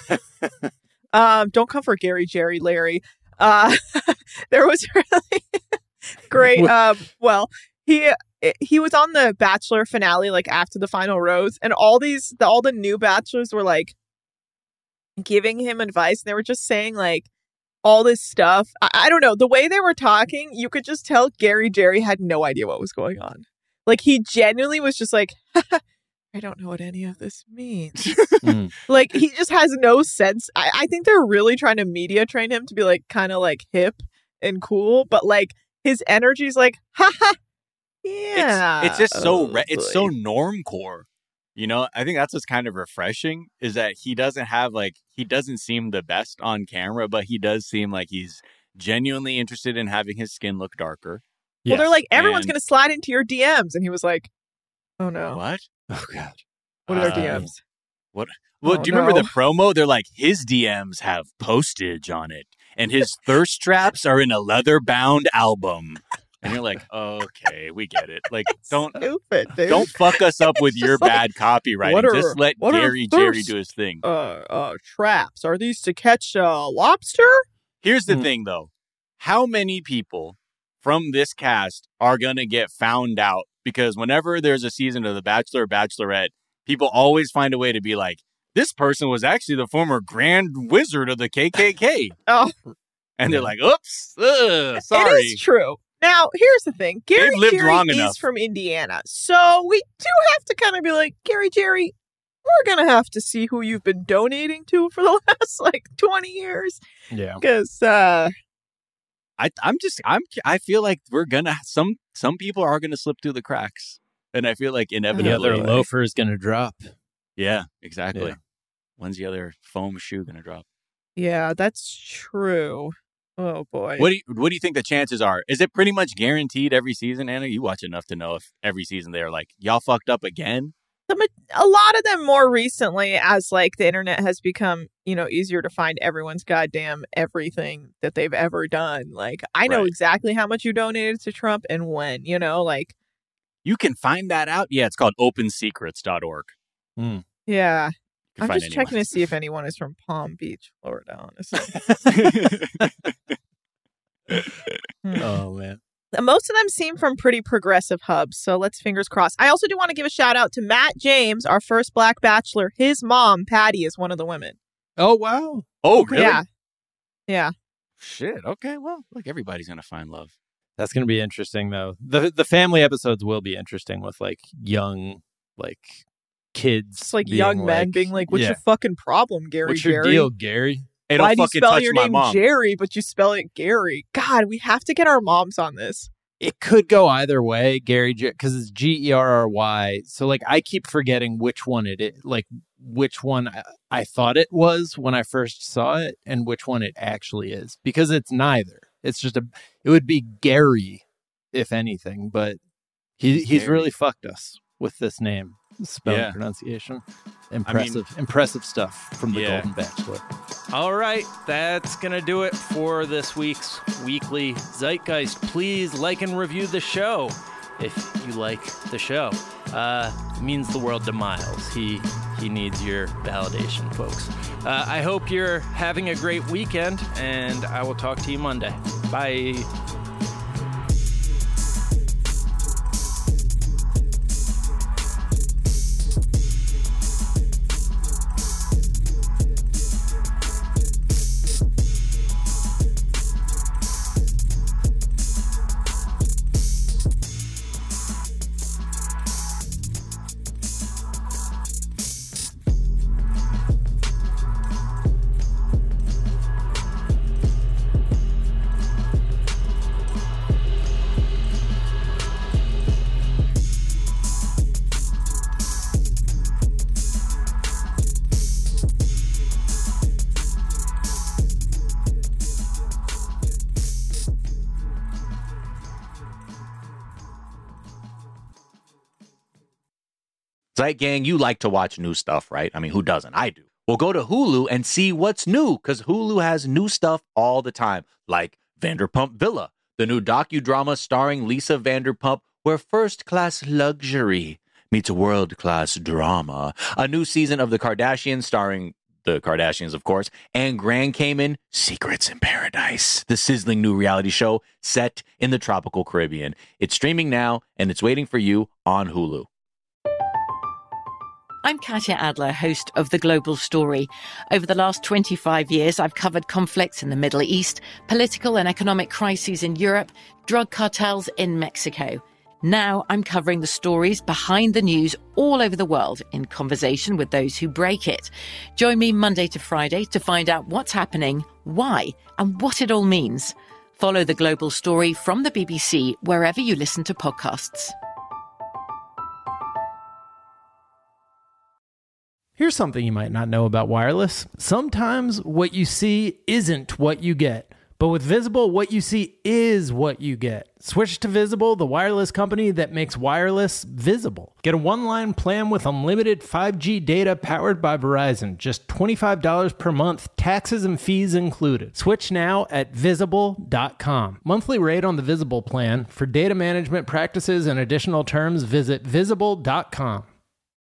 Don't come for Gary Jerry, Larry. There was really great. Well, he was on the Bachelor finale, like after the final rose, and all the new bachelors were like giving him advice. And they were just saying like all this stuff. I don't know. The way they were talking, you could just tell Gary Jerry had no idea what was going on. Like he genuinely was just like, I don't know what any of this means. Like he just has no sense. I think they're really trying to media train him to be like kind of like hip and cool, but like his energy is like, haha. Yeah. It's just so it's so normcore. I think that's what's kind of refreshing is that he doesn't seem the best on camera, but he does seem like he's genuinely interested in having his skin look darker. Well, they're like, everyone's going to slide into your DMs. And he was like, oh no. What? Oh God. What are their DMs? What? Well, do you remember the promo? They're like, his DMs have postage on it, and his thirst traps are in a leather-bound album. And you're like, okay, we get it. Like, don't fuck us up with your bad copywriting. Just let Gary Jerry do his thing. Traps. Are these to catch lobster? Here's the thing, though. How many people from this cast are going to get found out? Because whenever there's a season of The Bachelor or Bachelorette, people always find a way to be like, this person was actually the former Grand Wizard of the KKK. And they're like, oops, sorry. It is true. Now, here's the thing. Gary Jerry is from Indiana. So we do have to kind of be like, Gary Jerry, we're going to have to see who you've been donating to for the last, 20 years. Yeah. Because I feel like we're going to, some people are going to slip through the cracks. And I feel like inevitably. The other loafer is going to drop. Yeah, exactly. Yeah. When's the other foam shoe going to drop? Yeah, that's true. Oh, boy. What do you think the chances are? Is it pretty much guaranteed every season, Anna? You watch enough to know if every season they're like, y'all fucked up again? A lot of them more recently, as the internet has become, easier to find everyone's goddamn everything that they've ever done. I know exactly how much you donated to Trump and when, You can find that out? Yeah, it's called opensecrets.org. Yeah. I'm just checking to see if anyone is from Palm Beach, Florida, honestly. Oh, man. Most of them seem from pretty progressive hubs, so let's fingers crossed. I also do want to give a shout out to Matt James, our first Black Bachelor. His mom, Patty, is one of the women. Oh, wow. Oh, really? Yeah. Shit. Okay, well, everybody's going to find love. That's going to be interesting, though. The family episodes will be interesting with, young, kids. It's young men being like, what's your fucking problem, Gary What's your deal, Gary? Hey, why don't do you fucking spell touch your my name mom. Jerry, but you spell it Gary? God, we have to get our moms on this. It could go either way, Gary, because it's Gerry. So, I keep forgetting which one it is, which one I thought it was when I first saw it and which one it actually is, because it's neither. It's just it would be Gary, if anything, but he's really fucked us with this name, spelling, pronunciation. Impressive stuff from the Golden Bachelor. All right, that's going to do it for this week's Weekly Zeitgeist. Please like and review the show if you like the show. It means the world to Miles. He needs your validation, folks. I hope you're having a great weekend, and I will talk to you Monday. Bye. Zeit Gang, you like to watch new stuff, right? I mean, who doesn't? I do. Well, go to Hulu and see what's new, because Hulu has new stuff all the time, like Vanderpump Villa, the new docudrama starring Lisa Vanderpump, where first-class luxury meets world-class drama. A new season of The Kardashians starring the Kardashians, of course, and Grand Cayman, Secrets in Paradise, the sizzling new reality show set in the tropical Caribbean. It's streaming now, and it's waiting for you on Hulu. I'm Katya Adler, host of The Global Story. Over the last 25 years, I've covered conflicts in the Middle East, political and economic crises in Europe, drug cartels in Mexico. Now I'm covering the stories behind the news all over the world in conversation with those who break it. Join me Monday to Friday to find out what's happening, why, and what it all means. Follow The Global Story from the BBC wherever you listen to podcasts. Here's something you might not know about wireless. Sometimes what you see isn't what you get. But with Visible, what you see is what you get. Switch to Visible, the wireless company that makes wireless visible. Get a one-line plan with unlimited 5G data powered by Verizon. Just $25 per month, taxes and fees included. Switch now at Visible.com. Monthly rate on the Visible plan. For data management practices and additional terms, visit Visible.com.